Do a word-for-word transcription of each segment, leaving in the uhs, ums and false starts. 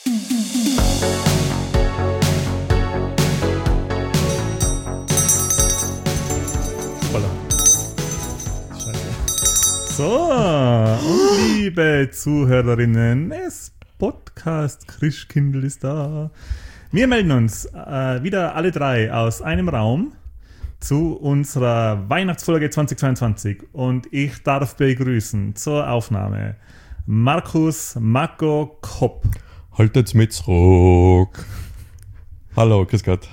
So, und liebe Zuhörerinnen, es Podcast Christkindl ist da. Wir melden uns äh, wieder alle drei aus einem Raum zu unserer Weihnachtsfolge zweitausendzweiundzwanzig und ich darf begrüßen zur Aufnahme Markus Marco Kopp. Haltet's mit zurück. Hallo, grüß Gott.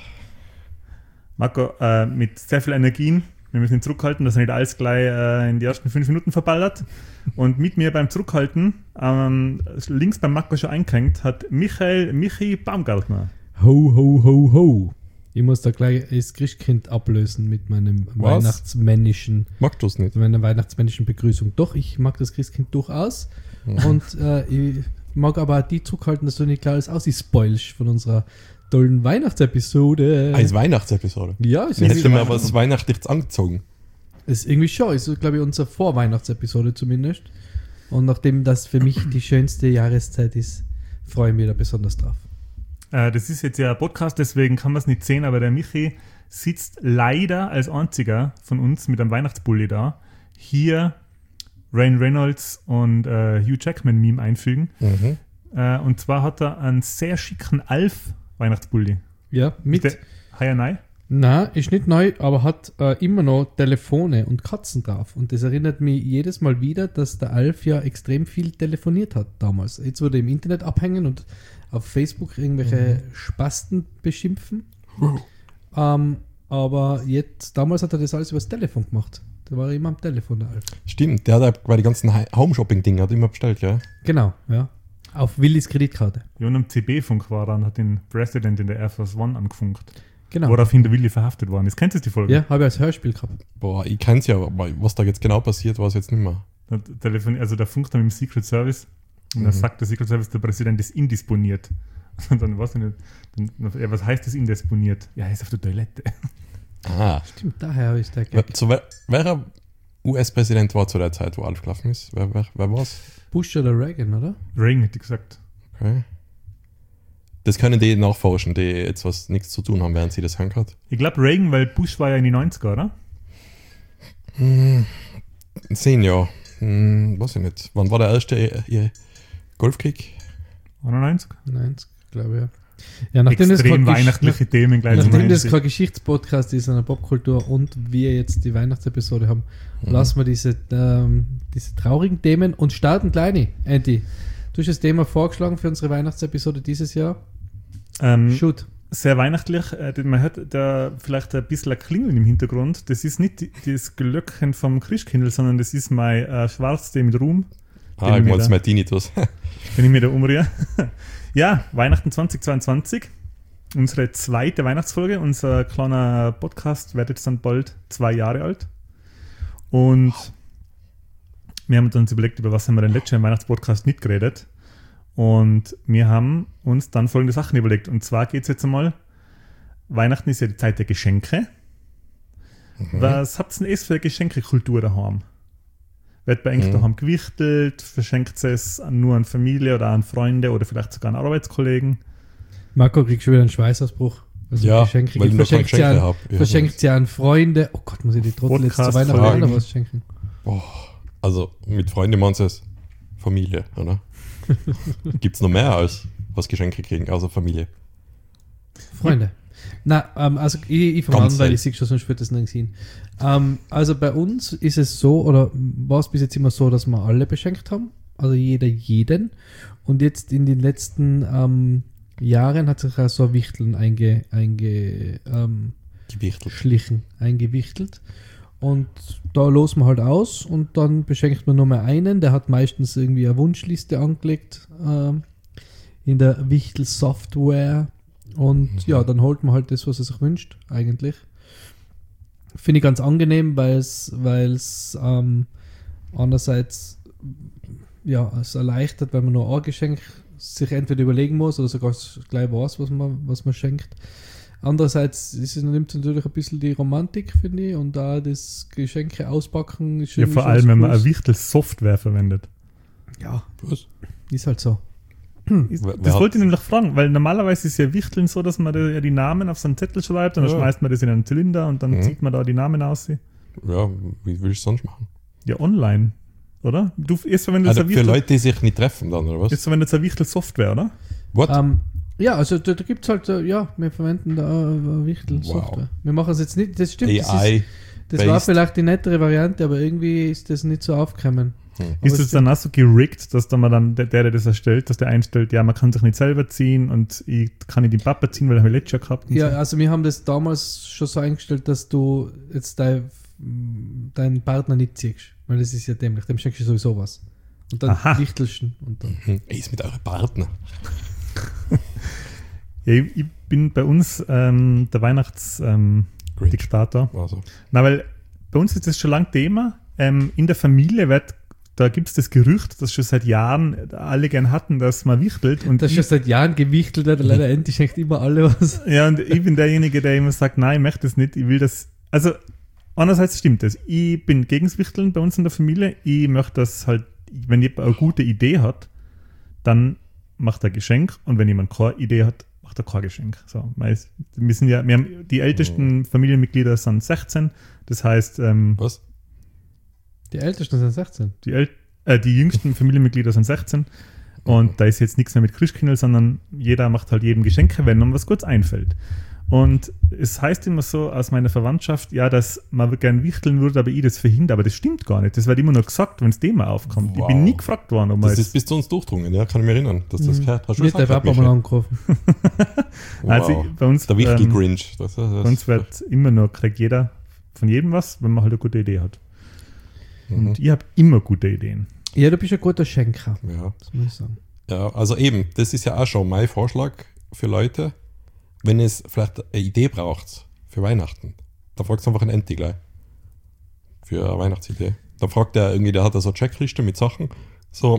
Marco, äh, mit sehr viel Energien. Wir müssen ihn zurückhalten, dass er nicht alles gleich äh, in die ersten fünf Minuten verballert. Und mit mir beim Zurückhalten, ähm, links beim Marco schon eingehängt, hat Michael Michi Baumgartner. Ho, ho, ho, ho. Ich muss da gleich das Christkind ablösen mit meinem Was? weihnachtsmännischen, Magst du es nicht? mit meiner weihnachtsmännischen Begrüßung. Doch, ich mag das Christkind durchaus. Mhm. Und äh, ich mag aber auch die zurückhalten, dass du nicht klar alles ausspoilst von unserer tollen Weihnachtsepisode. Als Weihnachtsepisode. Ja, ist Ich hätte irgendwie, mir was Weihnachtliches angezogen. ist irgendwie schon. Ist, glaube ich, unsere Vorweihnachtsepisode zumindest. Und nachdem das für mich die schönste Jahreszeit ist, freue ich mich da besonders drauf. Äh, das ist jetzt ja ein Podcast, deswegen kann man es nicht sehen, aber der Michi sitzt leider als einziger von uns mit einem Weihnachtsbully da. Hier Ryan Reynolds und äh, Hugh Jackman-Meme einfügen. Mhm. Äh, und zwar hat er einen sehr schicken Alf Weihnachtsbully. Ja, mit. Ist der heuer neu? Nein, ist nicht neu, aber hat äh, immer noch Telefone und Katzen drauf. Und das erinnert mich jedes Mal wieder, dass der Alf ja extrem viel telefoniert hat damals. Jetzt würde er im Internet abhängen und auf Facebook irgendwelche mhm. Spasten beschimpfen. Mhm. Ähm, aber jetzt, damals hat er das alles übers Telefon gemacht. Da war er immer am Telefon, der Alf. Stimmt, der hat bei den ganzen Home-Shopping-Dingen immer bestellt, ja. Genau, ja. Auf Willis Kreditkarte. Ja, und am C B-Funk war er und hat den President in der Air Force One angefunkt. Genau. Woraufhin der Willi verhaftet worden ist. Kennst du die Folge? Ja, habe ich als Hörspiel gehabt. Boah, ich kenn's ja, aber was da jetzt genau passiert, weiß ich jetzt nicht mehr. Der Telefon, also der funkt dann mit dem Secret Service und Mhm. dann sagt der Secret Service, der Präsident ist indisponiert. Und dann, weiß ich nicht, dann, ja, was heißt das indisponiert? Ja, er ist auf der Toilette. Ah. Stimmt, daher ist der Wer, Gag. zu wer, welcher U S-Präsident war zu der Zeit, wo Alf gelaufen ist? Wer, wer, wer war's? Bush oder Reagan, oder? Reagan hätte ich gesagt. Okay. Das können die nachforschen, die jetzt was nichts zu tun haben, während sie das hören. Ich glaube Reagan, weil Bush war ja in die neunziger, oder? Hm, zehn Jahre. Hm, weiß ich nicht. Wann war der erste äh, Golfkrieg? einundneunzig? Nein, glaube ich, ja. Ja, nachdem das Extrem kein Gesch- weihnachtliche Themen gleich zum Nachdem das Einstieg. kein Geschichtspodcast ist, sondern Popkultur und wir jetzt die Weihnachtsepisode haben, Mhm. lassen wir diese, ähm, diese traurigen Themen und starten kleine. Andy, du hast das Thema vorgeschlagen für unsere Weihnachtsepisode dieses Jahr. Ähm, Shoot. sehr weihnachtlich. Äh, man hört da vielleicht ein bisschen ein Klingeln im Hintergrund. Das ist nicht die, das Glöckchen vom Christkindl, sondern das ist mein äh, Schwarztee mit Ruhm. Ah, Bin ich ich meine, da- es mein Tinnitus. Wenn ich mir da umrühre. Ja, Weihnachten zweitausendzweiundzwanzig. Unsere zweite Weihnachtsfolge. Unser kleiner Podcast wird jetzt dann bald zwei Jahre alt. Und wir haben uns überlegt, über was haben wir denn letztes Jahr im Weihnachtspodcast nicht geredet. Und wir haben uns dann folgende Sachen überlegt. Und zwar geht es jetzt einmal, Weihnachten ist ja die Zeit der Geschenke. Mhm. Was habt ihr denn für eine Geschenkekultur daheim? Wird bei euch Mhm. daheim gewichtelt? Verschenkt es nur an Familie oder an Freunde oder vielleicht sogar an Arbeitskollegen? Marco kriegt schon wieder einen Schweißausbruch. Also Ja, Geschenke, weil ich noch keine verschenkt sie an, Geschenke habe. Ja. verschenkt sie an Freunde. Oh Gott, muss ich die Trottel jetzt zu Podcast Weihnachten fragen. oder was schenken? Boah, also mit Freunden meinst du es Familie, oder? Gibt es noch mehr als was Geschenke kriegen, außer Familie? Freunde. Na, ähm, also ich, ich Ganz verwandle, weil selten. ich sehe schon, sonst wird das nicht sehen. Ähm, also bei uns ist es so, oder war es bis jetzt immer so, dass wir alle beschenkt haben. Also jeder jeden. Und jetzt in den letzten ähm, Jahren hat sich auch so ein Wichteln einge, einge, ähm, Gewichtelt. schlichen, eingewichtelt. Und da losen wir halt aus und dann beschenkt man nur mal einen. Der hat meistens irgendwie eine Wunschliste angelegt ähm, in der Wichtel-Software. Und Mhm. ja, dann holt man halt das, was er sich wünscht, eigentlich. Finde ich ganz angenehm, weil es ähm, andererseits ja, es erleichtert, weil man nur ein Geschenk sich entweder überlegen muss oder sogar gleich weiß, was man, was man schenkt. Andererseits ist es, nimmt es natürlich ein bisschen die Romantik, finde ich, und da das Geschenke auspacken ist Ja, irgendwie vor schon allem, was wenn man Cooles. eine Wichtel-Software verwendet. Ja, Was? ist halt so. ist, Wer- das wer wollte ich hat- nämlich fragen, weil normalerweise ist ja Wichteln so, dass man da ja die Namen auf so einen Zettel schreibt und dann Ja. schmeißt man das in einen Zylinder und dann Mhm. zieht man da die Namen aus. Ja, wie will ich es sonst machen? Ja, online, oder? Du erst verwendest Also eine für Wichtel, Leute, die sich nicht treffen dann, oder was? jetzt verwendet eine Wichtel-Software, oder? What? Ähm, ja, also da, da gibt es halt, äh, ja, wir verwenden da äh, Wichtel-Software. Wir machen es jetzt nicht, das stimmt, das, ist, A I. das war based. vielleicht die nettere Variante, aber irgendwie ist das nicht so aufgekommen. Hm. Aber Ist es es dann auch so gerickt, dass da man dann, der, der das erstellt, dass der einstellt, ja, man kann sich nicht selber ziehen und ich kann nicht den Papa ziehen, weil er letztes Jahr gehabt und Ja, so. also wir haben das damals schon so eingestellt, dass du jetzt dein, deinen Partner nicht ziehst, weil das ist ja dämlich, dem schenkst du sowieso was. Und dann Aha. wichtelst du ihn und dann. Hm. Ey, ist mit eurem Partner. Ja, ich, ich bin bei uns ähm, der Weihnachtsdiktator. Ähm, Grinch. Diktator. Also. Na, weil bei uns ist das schon lang Thema. Ähm, in der Familie wird, da gibt es das Gerücht, das schon seit Jahren alle gern hatten, dass man wichtelt. Und Das ist ich, schon seit Jahren gewichtelt, hat leider endlich schenkt immer alle was. ja, und ich bin derjenige, der immer sagt, nein, ich möchte das nicht, ich will das. Also, einerseits stimmt das. Ich bin gegen das Wichteln bei uns in der Familie. Ich möchte das halt, wenn jemand eine gute Idee hat, dann macht er ein Geschenk und wenn jemand keine Idee hat, macht er kein Geschenk. So, meist, wir, sind ja, wir haben die ältesten Familienmitglieder sind sechzehn, das heißt, ähm, Was? Die Ältesten sind sechzehn. die, El äh, die jüngsten Familienmitglieder sind sechzehn und da ist jetzt nichts mehr mit Christkindl, sondern jeder macht halt jedem Geschenke, wenn ihm was kurz einfällt. Und es heißt immer so aus meiner Verwandtschaft, ja, dass man gerne wichteln würde, aber ich das verhindere. Aber das stimmt gar nicht. Das wird immer nur gesagt, wenn das Thema aufkommt. Wow. Ich bin nie gefragt worden, ob man Das jetzt- ist bis zu uns durchdrungen, ja, kann ich mich erinnern, dass das Mhm. gehört. Hast du Wird der gesagt, Papa Michael? mal angerufen. Wow. Also bei uns, Der Wichtel ähm, Grinch. Das, das, bei uns wird immer nur, kriegt jeder von jedem was, wenn man halt eine gute Idee hat. Mhm. Und ich habe immer gute Ideen. Ja, du bist ein guter Schenker, Ja. das muss ich sagen. Ja, also eben, das ist ja auch schon mein Vorschlag für Leute, wenn es vielleicht eine Idee braucht für Weihnachten, dann fragt einfach einen Enti gleich für eine Weihnachtsidee. Dann fragt er irgendwie, der hat da so eine Checkliste mit Sachen, so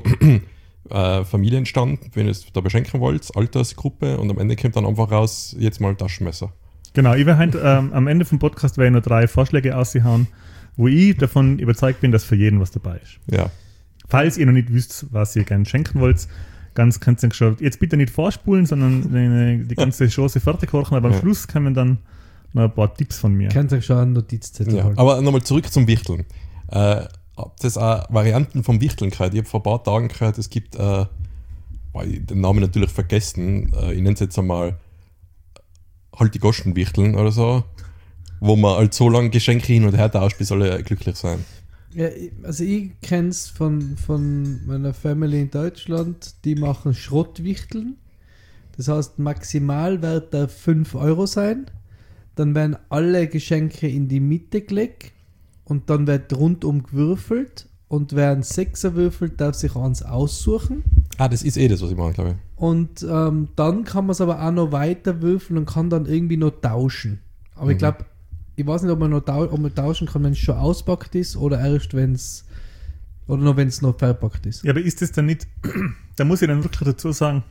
äh, Familienstand, wenn ihr es da beschenken wollt, Altersgruppe und am Ende kommt dann einfach raus, jetzt mal Taschenmesser. Genau, ich werde ähm, am Ende vom Podcast werde ich noch drei Vorschläge aushauen, wo ich davon überzeugt bin, dass für jeden was dabei ist. Ja, Falls ihr noch nicht wisst, was ihr gerne schenken wollt, ganz könnt ihr schon, jetzt bitte nicht vorspulen, sondern die, die ganze Chance fertig kochen, aber am Ja. Schluss kommen dann noch ein paar Tipps von mir. Könnt ihr schon einen Notizzettel ja. holen. Aber nochmal zurück zum Wichteln. Äh, habt ihr auch Varianten vom Wichteln gehört? Ich habe vor ein paar Tagen gehört, es gibt, äh, boah, ich hab den Namen natürlich vergessen, äh, ich nenne es jetzt einmal halt die Gostenwichteln oder so, wo man halt so lange Geschenke hin und her tauscht, bis alle glücklich sein. Ja, ich- also ich kenne es von, von meiner Family in Deutschland, die machen Schrottwichteln. Das heißt, Maximalwert darf fünf Euro sein. Dann werden alle Geschenke in die Mitte gelegt und dann wird rundum gewürfelt und wer einen Sechser würfelt, darf sich eins aussuchen. Ah, das ist eh das, was ich mache, glaube ich. Und ähm, dann kann man es aber auch noch weiter würfeln und kann dann irgendwie noch tauschen. Aber ich Mhm. glaube, ich weiß nicht, ob man noch tau ob man tauschen kann, wenn es schon auspackt ist oder erst, wenn es oder noch wenn es noch verpackt ist. Ja, aber ist das dann nicht, da muss ich dann wirklich dazu sagen,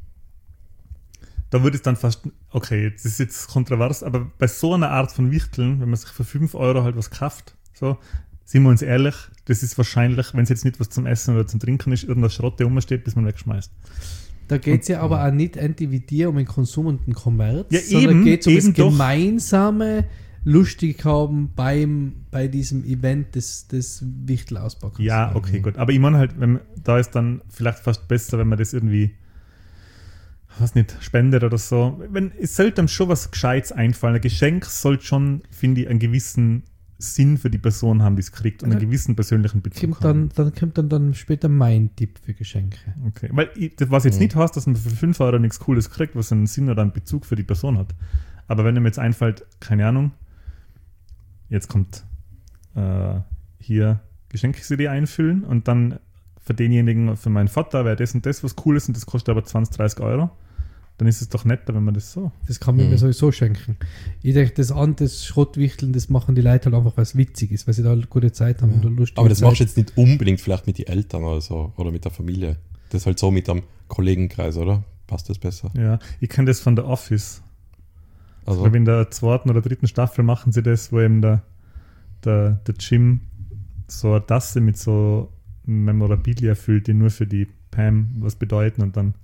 da würde es dann fast, okay, das ist jetzt kontrovers, aber bei so einer Art von Wichteln, wenn man sich für fünf Euro halt was kauft, so, sind wir uns ehrlich, das ist wahrscheinlich, wenn es jetzt nicht was zum Essen oder zum Trinken ist, irgendeine Schrotte rumsteht, bis man wegschmeißt. Da geht es ja aber auch nicht anti wie dir um den Konsum und den Kommerz, Ja, sondern eben, geht es um eben das doch. gemeinsame lustig haben beim, bei diesem Event des, des Wichtelauspackens. Ja, okay, gut. Aber ich meine halt, wenn, da ist dann vielleicht fast besser, wenn man das irgendwie, was nicht, spendet oder so. Wenn, es sollte einem schon was Gescheites einfallen. Ein Geschenk sollte schon, finde ich, einen gewissen Sinn für die Person haben, die es kriegt und einen Ja. gewissen persönlichen Bezug Kommt haben. dann, dann kommt dann, dann später mein Tipp für Geschenke. Okay. Weil ich, das, was jetzt Mhm. nicht heißt, dass man für fünf Euro nichts Cooles kriegt, was einen Sinn oder einen Bezug für die Person hat. Aber wenn einem jetzt einfällt, keine Ahnung, jetzt kommt äh, hier Geschenk-C D einfüllen und dann für denjenigen, für meinen Vater wäre das und das was Cooles und das kostet aber zwanzig, dreißig Euro, dann ist es doch netter, wenn man das so. Das kann man Mhm. mir sowieso schenken. Ich denke, das an, das Schrottwichteln, das machen die Leute halt einfach, weil es witzig ist, weil sie da eine gute Zeit haben und eine lustige Aber das Zeit. machst du jetzt nicht unbedingt vielleicht mit den Eltern oder so oder mit der Familie. Das ist halt so mit einem Kollegenkreis, oder? Passt das besser? Ja, ich kenne das von The Office. Ich Also, glaube, in der zweiten oder dritten Staffel machen sie das, wo eben der, der, der Jim so eine Tasse mit so Memorabilia füllt, die nur für die Pam was bedeuten und dann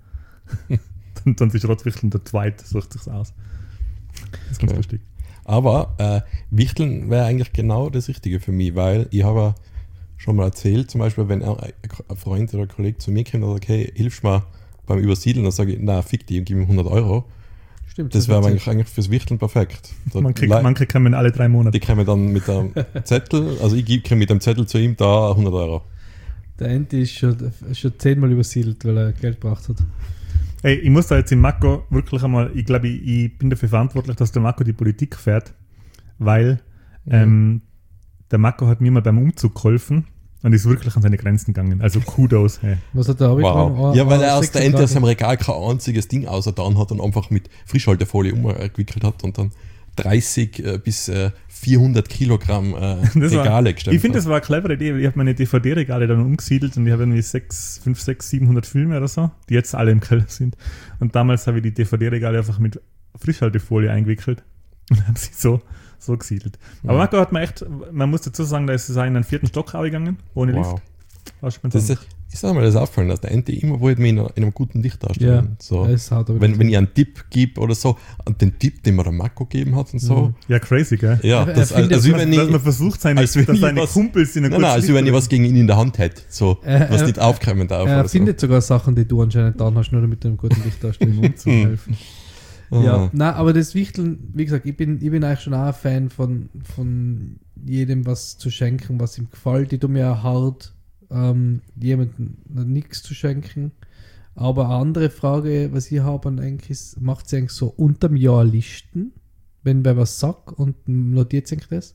dann, dann ist Rotwichteln der Zweite, sucht sich's aus. Das ist ganz Okay. lustig. Aber äh, Wichteln wäre eigentlich genau das Richtige für mich, weil ich habe schon mal erzählt, zum Beispiel, wenn ein ein Freund oder ein Kollege zu mir kommt und sagt, hey, hilfst mir beim Übersiedeln, dann sage ich, na, fick die und gib ihm hundert Euro. Stimmt. Das wäre hat eigentlich, eigentlich fürs Wichteln perfekt. Da Man kriegt, lei- manche kommen alle drei Monate. die kommen dann mit einem Zettel, also ich gebe mit dem Zettel zu ihm da hundert Euro. Der Enti ist schon, schon zehnmal übersiedelt, weil er Geld gebraucht hat. Ey, ich muss da jetzt im Mako wirklich einmal, ich glaube, ich, ich bin dafür verantwortlich, dass der Mako die Politik fährt, weil Mhm. ähm, der Mako hat mir mal beim Umzug geholfen und ist wirklich an seine Grenzen gegangen. Also Kudos. Hey. Was hat der abgetragen? Wow. Ah, Ja, weil ah, er aus der Ende aus sechsunddreißig. seinem Regal kein einziges Ding ausgetan hat und einfach mit Frischhaltefolie umgewickelt hat und dann dreißig äh, bis äh, vierhundert Kilogramm äh, Das war- Regale gestellt Ich finde, hat. das war eine clevere Idee. Ich habe meine D V D-Regale dann umgesiedelt und ich habe irgendwie sechs, fünf, sechs, siebenhundert Filme oder so, die jetzt alle im Keller sind. Und damals habe ich die D V D-Regale einfach mit Frischhaltefolie eingewickelt und habe sie so, so gesiedelt. Aber Ja. Marco hat mir echt, man muss dazu sagen, da ist es in einen vierten Stock gegangen, ohne Wow. Lift. War schon Das ist, ich sag mal, das ist aufgefallen, dass der Ente immer wollte mich in, einer- in einem guten Licht Ja, darstellen. so. es hat aber Wenn, wenn ich einen Tipp gebe oder so, und den Tipp, den mir der Marco gegeben hat und so. Mhm. ja, crazy, gell? Ja, Er- er das, findet, also wie dass, wenn dass man ich, versucht, seine, als wenn dass ich seine was- Kumpels in einer nein, nein, also wenn ich was gegen ihn in der Hand hätte, so, Äh, was äh, nicht aufkommen darf. er oder so. findet sogar Sachen, die du anscheinend dann hast, nur damit du einem guten Licht darstellen zu helfen. Ah. Ja, nein, aber das Wichteln, wie gesagt, ich bin, ich bin eigentlich schon auch ein Fan von, von jedem was zu schenken, was ihm gefällt. Ich tue mir auch hart, ähm, jemandem nichts zu schenken. Aber eine andere Frage, was ich habe, an eigentlich ist, macht sie eigentlich so unterm Jahr Listen, wenn wer was sagt und notiert sich das?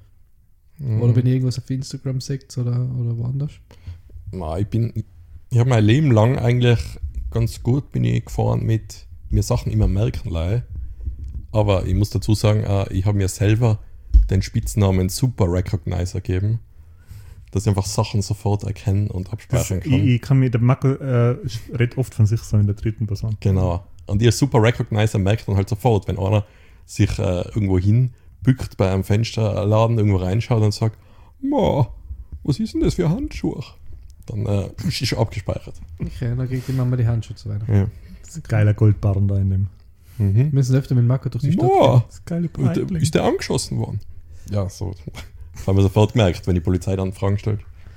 Mhm. Oder wenn ihr irgendwas auf Instagram seht oder, oder woanders? Na, ich bin, ich habe mein Leben lang eigentlich ganz gut bin ich gefahren mit mir Sachen immer merken lassen. Aber ich muss dazu sagen, äh, ich habe mir selber den Spitznamen Super Recognizer gegeben, dass ich einfach Sachen sofort erkennen und Das, abspeichern ich, kann. ich kann mir, der Marco äh, redet oft von sich so in der dritten Person. Genau. Und ihr Super Recognizer merkt dann halt sofort, wenn einer sich äh, irgendwo hinbückt bei einem Fensterladen, irgendwo reinschaut und sagt, Ma, was ist denn das für Handschuhe? Dann äh, ist schon abgespeichert. Okay, dann kriegt die Mama die Handschuhe zu weiter. Ja. Das ist ein geiler Goldbarren da in dem. Mhm. Wir müssen öfter mit Marco durch die Stadt Ma, Das ist geile und, äh, Breitling. ist der angeschossen worden? Ja, so. Das haben wir sofort gemerkt, wenn die Polizei dann Fragen stellt.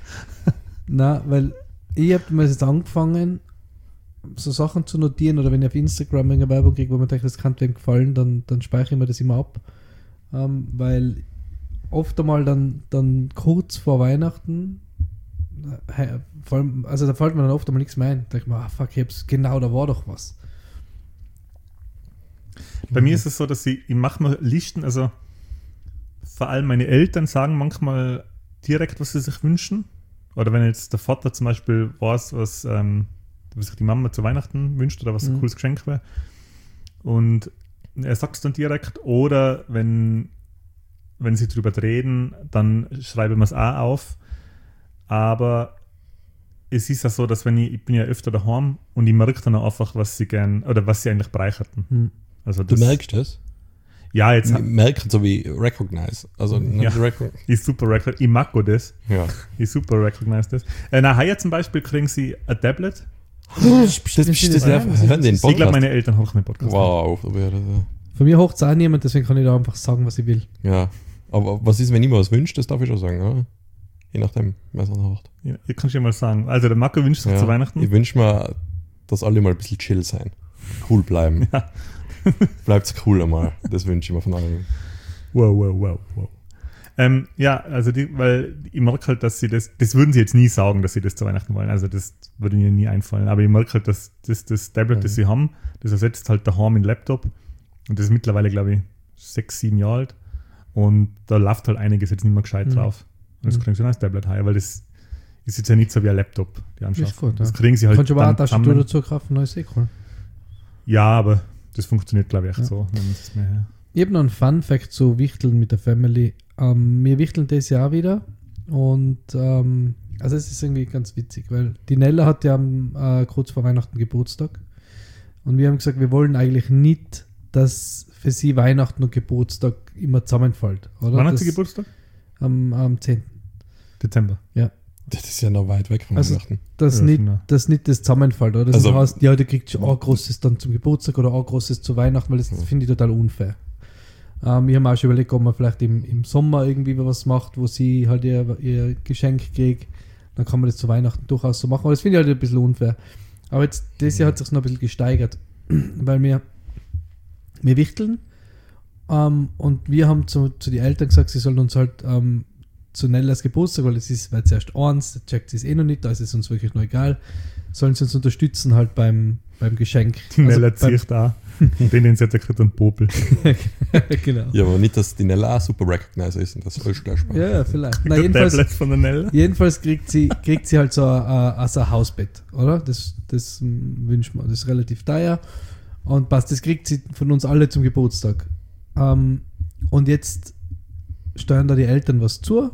Nein, weil ich habe mir jetzt angefangen, so Sachen zu notieren oder wenn ich auf Instagram eine Werbung kriege, wo man denkt, das kann dem gefallen, dann, dann speichere ich mir das immer ab. Ähm, weil oft einmal dann, dann kurz vor Weihnachten, äh, vor allem, also da fällt mir dann oft einmal nichts mehr ein. Da denke ich mir, ah, fuck, ich hab's, genau, da war doch was. Bei mir ist es so, dass ich, ich mache mir Listen, also vor allem meine Eltern sagen manchmal direkt, was sie sich wünschen. Oder wenn jetzt der Vater zum Beispiel weiß, was, ähm, was sich die Mama zu Weihnachten wünscht oder was ein Mhm. cooles Geschenk wäre. Und er sagt es dann direkt. Oder wenn, wenn sie drüber reden, dann schreiben wir es auch auf. Aber es ist ja so, dass wenn ich, ich bin ja öfter daheim und ich merke dann auch einfach, was sie gern, oder was sie eigentlich bereicherten. Hm. Also Du das, merkst das? Ja, jetzt Merken, so wie Recognize. Also, Ja. Recog- ist super recognize. Ich mag auch das. ja. Ich super recognize das. Äh, na, heuer zum Beispiel kriegen sie ein Tablet. Das, das, Wenn sie das, das das hören, hören den Ich glaube, Podcast. meine Eltern hören den Podcast. Wow, da wäre das, Von mir hocht es auch niemand, deswegen kann ich da einfach sagen, was ich will. ja. Aber was ist, wenn ich mir was wünsche? Das darf ich schon sagen, oder? Je nachdem, wer es anhört. Ja, ich kann schon mal sagen. Also, der Marco wünscht sich Ja. zu Weihnachten. Ich wünsche mir, dass alle mal ein bisschen chill sein. Cool bleiben. Ja. Bleibt's cool einmal. Das wünsche ich mir von allen. Wow, wow, wow, wow. Ähm, ja, also, die, weil ich merke halt, dass sie das, das würden sie jetzt nie sagen, dass sie das zu Weihnachten wollen. Also, das würde mir nie einfallen. Aber ich merke halt, dass das, das Tablet, Mhm. das sie haben, das ersetzt halt daheim den Laptop. Und das ist mittlerweile, glaube ich, sechs, sieben Jahre alt. Und da läuft halt einiges jetzt nicht mehr gescheit Mhm. drauf. Und das Mhm. kriegen sie dann als Tablet heuer, weil das ist jetzt ja nicht so wie ein Laptop, die Anschaffung. Ist gut, Das ja. kriegen sie halt Kannst du aber auch eine dann Tastatur zusammen. dazu kaufen, neues eh cool. Ja, aber das funktioniert, glaube ich, echt Ja. so. Nehmen Sie es mir her. Ich habe noch einen Fun-Fact zu Wichteln mit der Family. Ähm, wir wichteln das Jahr wieder und ähm, also es ist irgendwie ganz witzig, weil die Nella hat ja am, äh, kurz vor Weihnachten Geburtstag und wir haben gesagt, wir wollen eigentlich nicht, dass für sie Weihnachten und Geburtstag immer zusammenfällt. Oder? Wann hat das, sie Geburtstag? Am, am zehnten Dezember. Ja. Das ist ja noch weit weg von Also, Weihnachten. dass, Ja, nicht, genau. dass nicht das zusammenfällt, oder? Das Also- heißt, ja, du kriegst schon ein großes dann zum Geburtstag oder ein großes zu Weihnachten, weil das Ja. finde ich total unfair. Ähm, ich habe mir auch schon überlegt, ob man vielleicht im, im Sommer irgendwie was macht, wo sie halt ihr, ihr Geschenk kriegt. Dann kann man das zu Weihnachten durchaus so machen. Aber das finde ich halt ein bisschen unfair. Aber jetzt, das Jahr hat sich noch ein bisschen gesteigert, weil wir, wir wichteln ähm, und wir haben zu, zu den Eltern gesagt, sie sollen uns halt ähm, zu Nellas Geburtstag, weil es ist, weil zuerst eins, der checkt es eh noch nicht, da ist es uns wirklich noch egal, sollen sie uns unterstützen halt beim, beim Geschenk. Die Nella Also beim- zieht da. Und den sie hat gekriegt und Popel. Genau. Ja, aber nicht, dass die Nella auch super Recognizer ist und das soll gleich Spaß. Ja, ja, vielleicht. Na, Der jedenfalls, Tablet von der Nella. jedenfalls kriegt sie, kriegt sie halt so ein, ein, also ein Hausbett, oder? Das, das mm, wünscht man. Das ist relativ teuer. Und passt, das kriegt sie von uns alle zum Geburtstag. Ähm, und jetzt steuern da die Eltern was zu.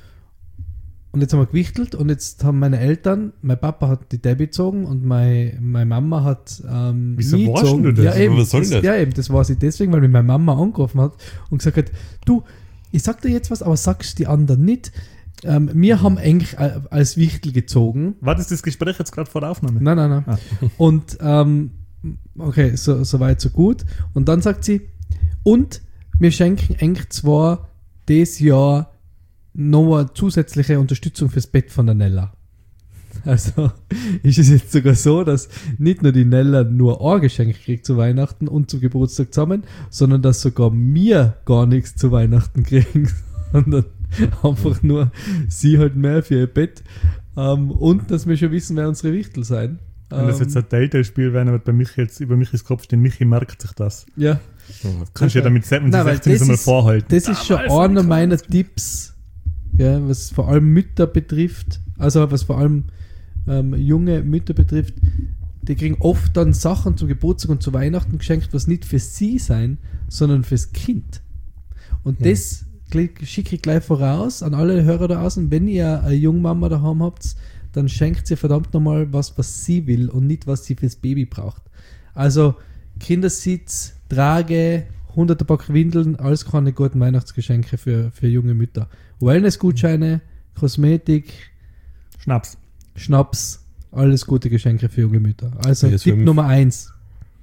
Und jetzt haben wir gewichtelt und jetzt haben meine Eltern, mein Papa hat die Debbie gezogen und meine, meine Mama hat ähm, Wieso mich weißt gezogen. du das? Ja, eben, Was soll das, das? ja, eben, das war sie deswegen, weil mich meine Mama angerufen hat und gesagt hat, du, ich sag dir jetzt was, aber sagst die anderen nicht. Ähm, wir haben eigentlich äh, als Wichtel gezogen. War das das Gespräch jetzt gerade vor der Aufnahme? Nein, nein, nein. Ah. Und ähm, okay, so, so weit, so gut. Und dann sagt sie, und wir schenken eigentlich zwar dieses Jahr noch eine zusätzliche Unterstützung fürs Bett von der Nella. Also ist es jetzt sogar so, dass nicht nur die Nella nur ein Geschenk kriegt zu Weihnachten und zum Geburtstag zusammen, sondern dass sogar wir gar nichts zu Weihnachten kriegen, sondern einfach nur sie halt mehr für ihr Bett. Ähm, und dass wir schon wissen, wer unsere Wichtel sein. Wenn das jetzt ein Telltale-Spiel wäre, wird bei Michi jetzt über Michis Kopf stehen, Michi merkt sich das. Ja, Kannst du ja damit wenn Nein, sie weil sechzehn ist, das einmal ist- vorhalten. das ist schon Damals einer im meiner Kopf. Tipps, ja, was vor allem Mütter betrifft, also was vor allem ähm, junge Mütter betrifft, die kriegen oft dann Sachen zum Geburtstag und zu Weihnachten geschenkt, was nicht für sie sein, sondern fürs Kind. Und Ja. das gl- schicke ich gleich voraus an alle Hörer da außen, wenn ihr eine Jungmama daheim habt, dann schenkt sie verdammt nochmal was, was sie will und nicht, was sie fürs Baby braucht. Also Kindersitz, Trage, hunderte Pack Windeln, alles keine guten Weihnachtsgeschenke für, für junge Mütter. Wellnessgutscheine, Kosmetik, Schnaps. Schnaps, alles gute Geschenke für junge Mütter. Also P S Tipp fünf. Nummer eins.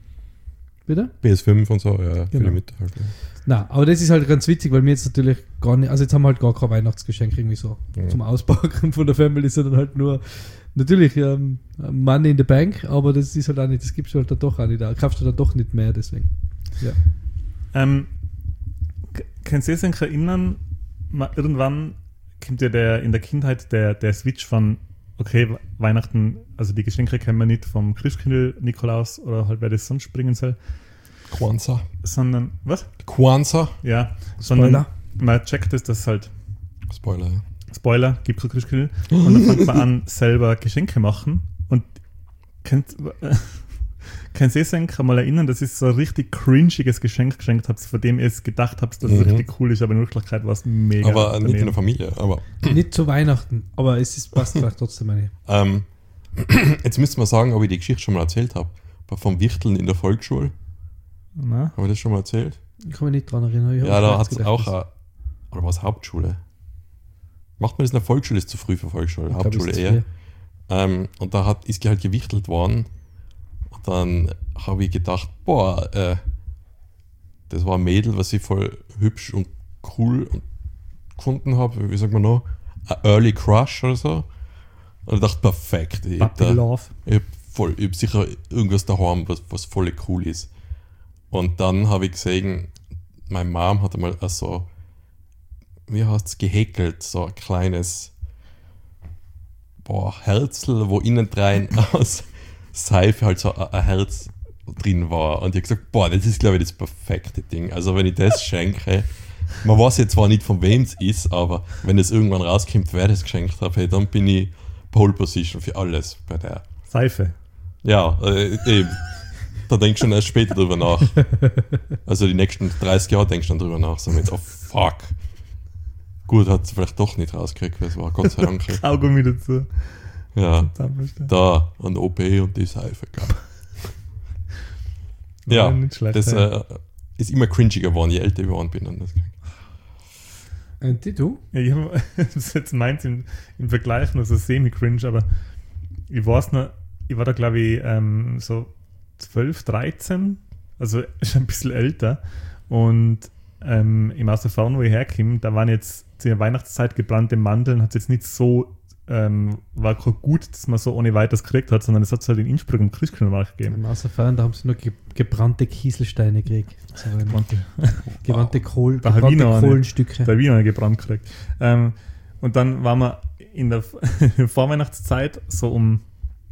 Bitte? P S fünf und so, ja, für Genau. die Mütter halt. Ja. Na, aber das ist halt ganz witzig, weil wir jetzt natürlich gar nicht, also jetzt haben wir halt gar kein Weihnachtsgeschenk irgendwie so Ja. zum Auspacken von der Family, sondern halt nur natürlich ähm, Money in the Bank, aber das ist halt auch nicht, das gibst du halt dann doch auch nicht, da kaufst du dann doch nicht mehr, deswegen. Ja. Ähm, k- kannst du dich erinnern, mal irgendwann kommt ja der, in der Kindheit der, der Switch von, okay, We- Weihnachten, also die Geschenke kennen wir nicht vom Christkindl, Nikolaus oder halt wer das sonst bringen soll, Kwanzaa. sondern, was? Kwanzaa. Ja, sondern Spoiler. man checkt es, dass halt, Spoiler, ja. Spoiler, gibt kein Christkindl, und dann fängt man an, selber Geschenke machen und könnt, Kannst du euch mal erinnern, dass ich so ein richtig cringiges Geschenk geschenkt habe, von dem ihr es gedacht habt, dass es Mhm. richtig cool ist, aber in Wirklichkeit war es mega. Aber nicht in daneben. der Familie. Aber Nicht zu Weihnachten, aber es ist, passt vielleicht trotzdem eine. ähm, jetzt müsste man sagen, ob ich die Geschichte schon mal erzählt habe. Vom Wichteln in der Volksschule. Na? Habe ich das schon mal erzählt? Ich kann mich nicht dran erinnern. Ich hab Ja, da vielleicht hat es gedacht, auch. dass- Eine, oder war es Hauptschule? Macht man das in der Volksschule? Ist zu früh für Volksschule. ich glaub, Hauptschule es ist eher. vier. Ähm, und da hat, ist halt gewichtelt worden. Und dann habe ich gedacht, boah, äh, das war ein Mädel, was ich voll hübsch und cool und gefunden habe. Wie sagt man noch? Ein Early Crush oder so. Und ich dachte, perfekt. Ich habe Puppy Love. hab voll, ich hab sicher irgendwas daheim, was, was voll cool ist. Und dann habe ich gesehen, meine Mom hat einmal so, wie heißt es, gehäkelt, so ein kleines boah, Herzl, wo innen rein aus Seife halt so ein, ein Herz drin war. Und ich habe gesagt, boah, das ist, glaube ich, das perfekte Ding. Also wenn ich das schenke, man weiß jetzt zwar nicht, von wem es ist, aber wenn es irgendwann rauskommt, wer das geschenkt hat, hey, dann bin ich Pole Position für alles bei der. Seife. Ja, äh, eben. Da denkst du schon erst später drüber nach. Also die nächsten dreißig Jahre denkst du dann drüber nach, so mit, oh fuck. Gut, hat es vielleicht doch nicht rausgekriegt, weil es war Gott sei Dank. Kaugummi dazu. Ja, Zahnpasta. da, ein O P und die Seife, glaube ich. Ja, nicht schlecht. das ja. äh, ist immer cringiger geworden, je älter ich geworden bin. Und das, Und die du? Ja, ich hab, das ist jetzt meins im, im Vergleich nur so semi-cringe, aber ich weiß noch, ich war da glaube ich ähm, so zwölf, dreizehn, also schon ein bisschen älter und ähm, im Aus der Faun, wo ich herkomme, da waren jetzt zu der Weihnachtszeit gebrannte Mandeln, hat es jetzt nicht so, ähm, war gut, dass man so ohne weiteres gekriegt hat, sondern es hat es halt in Innsbruck im Christkindlmarkt gegeben. Außer Fern, da haben sie nur ge gebrannte Kieselsteine gekriegt. So Gebrannte, gebrannte, Kohl, Da hab ich gebrannte noch eine. Kohlenstücke. Da habe ich noch eine gebrannt gekriegt. Ähm, und dann waren wir in der Vorweihnachtszeit so um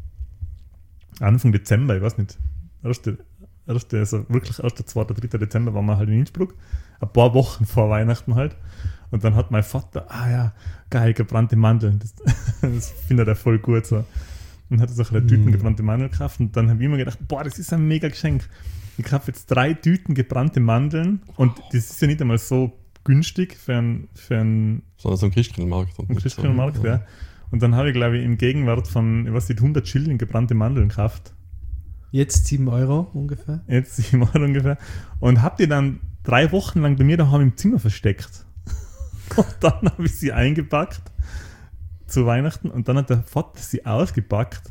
Anfang Dezember, ich weiß nicht, erste, erste, also wirklich erster, zweiter, dritter Dezember waren wir halt in Innsbruck, ein paar Wochen vor Weihnachten halt. Und dann hat mein Vater, ah ja, geil, gebrannte Mandeln, das, das findet er voll gut so. Und hat so eine Tüten Mm. gebrannte Mandeln gekauft und dann habe ich immer gedacht, boah, das ist ein mega Geschenk. Ich kaufe jetzt drei Tüten gebrannte Mandeln und das ist ja nicht einmal so günstig für einen, für einen, Sondern so ein Christkindlmarkt. und einen nicht so- Christkindlmarkt, ja. Und dann habe ich, glaube ich, im Gegenwert von, ich weiß nicht, hundert Schilling gebrannte Mandeln gekauft. Jetzt sieben Euro ungefähr. Jetzt sieben Euro ungefähr. Und habe die dann drei Wochen lang bei mir daheim im Zimmer versteckt. Und dann habe ich sie eingepackt zu Weihnachten und dann hat der Vater sie ausgepackt.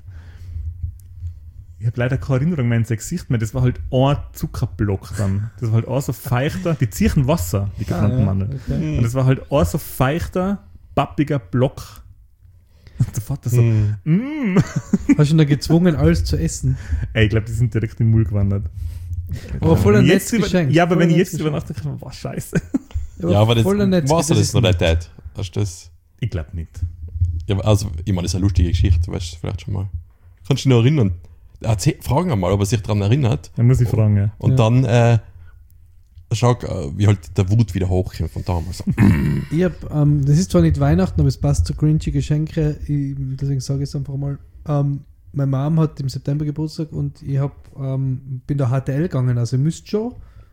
Ich habe leider keine Erinnerung mehr an sein Gesicht mehr. Das war halt ein Zuckerblock dann. Das war halt auch so feuchter, die ziehen Wasser, die gebrannten Ah, ja, Mandeln. okay. Und das war halt auch so feuchter, pappiger Block. Und der Vater so, Mm. mm. Hast du ihn da gezwungen, alles zu essen? Ey, ich glaube, die sind direkt in den Müll gewandert. Aber voll ein Jetzt nettes über- Geschenk. Ja, aber Voll wenn ein ich jetzt nettes drüber Geschenk. nachdenke, war scheiße. Ja, aber das voll ein nettes- war's ja das das ist noch nett. nicht Dad. Hast du das? Ich glaube nicht. Ja, also, ich meine, das ist eine lustige Geschichte, weißt du vielleicht schon mal. Kannst du dich noch erinnern? Erzähl, fragen wir mal, ob er sich daran erinnert. Dann muss ich fragen, ja. Und Ja. dann, äh, schau, äh, wie halt der Wut wieder hochkommt von damals. Ich hab, ähm, das ist zwar nicht Weihnachten, aber es passt zu Grinchy Geschenke, ich, deswegen sage ich es einfach mal. Ähm, meine Mom hat im September Geburtstag und ich hab, ähm, bin da H T L gegangen, also ihr müsst schon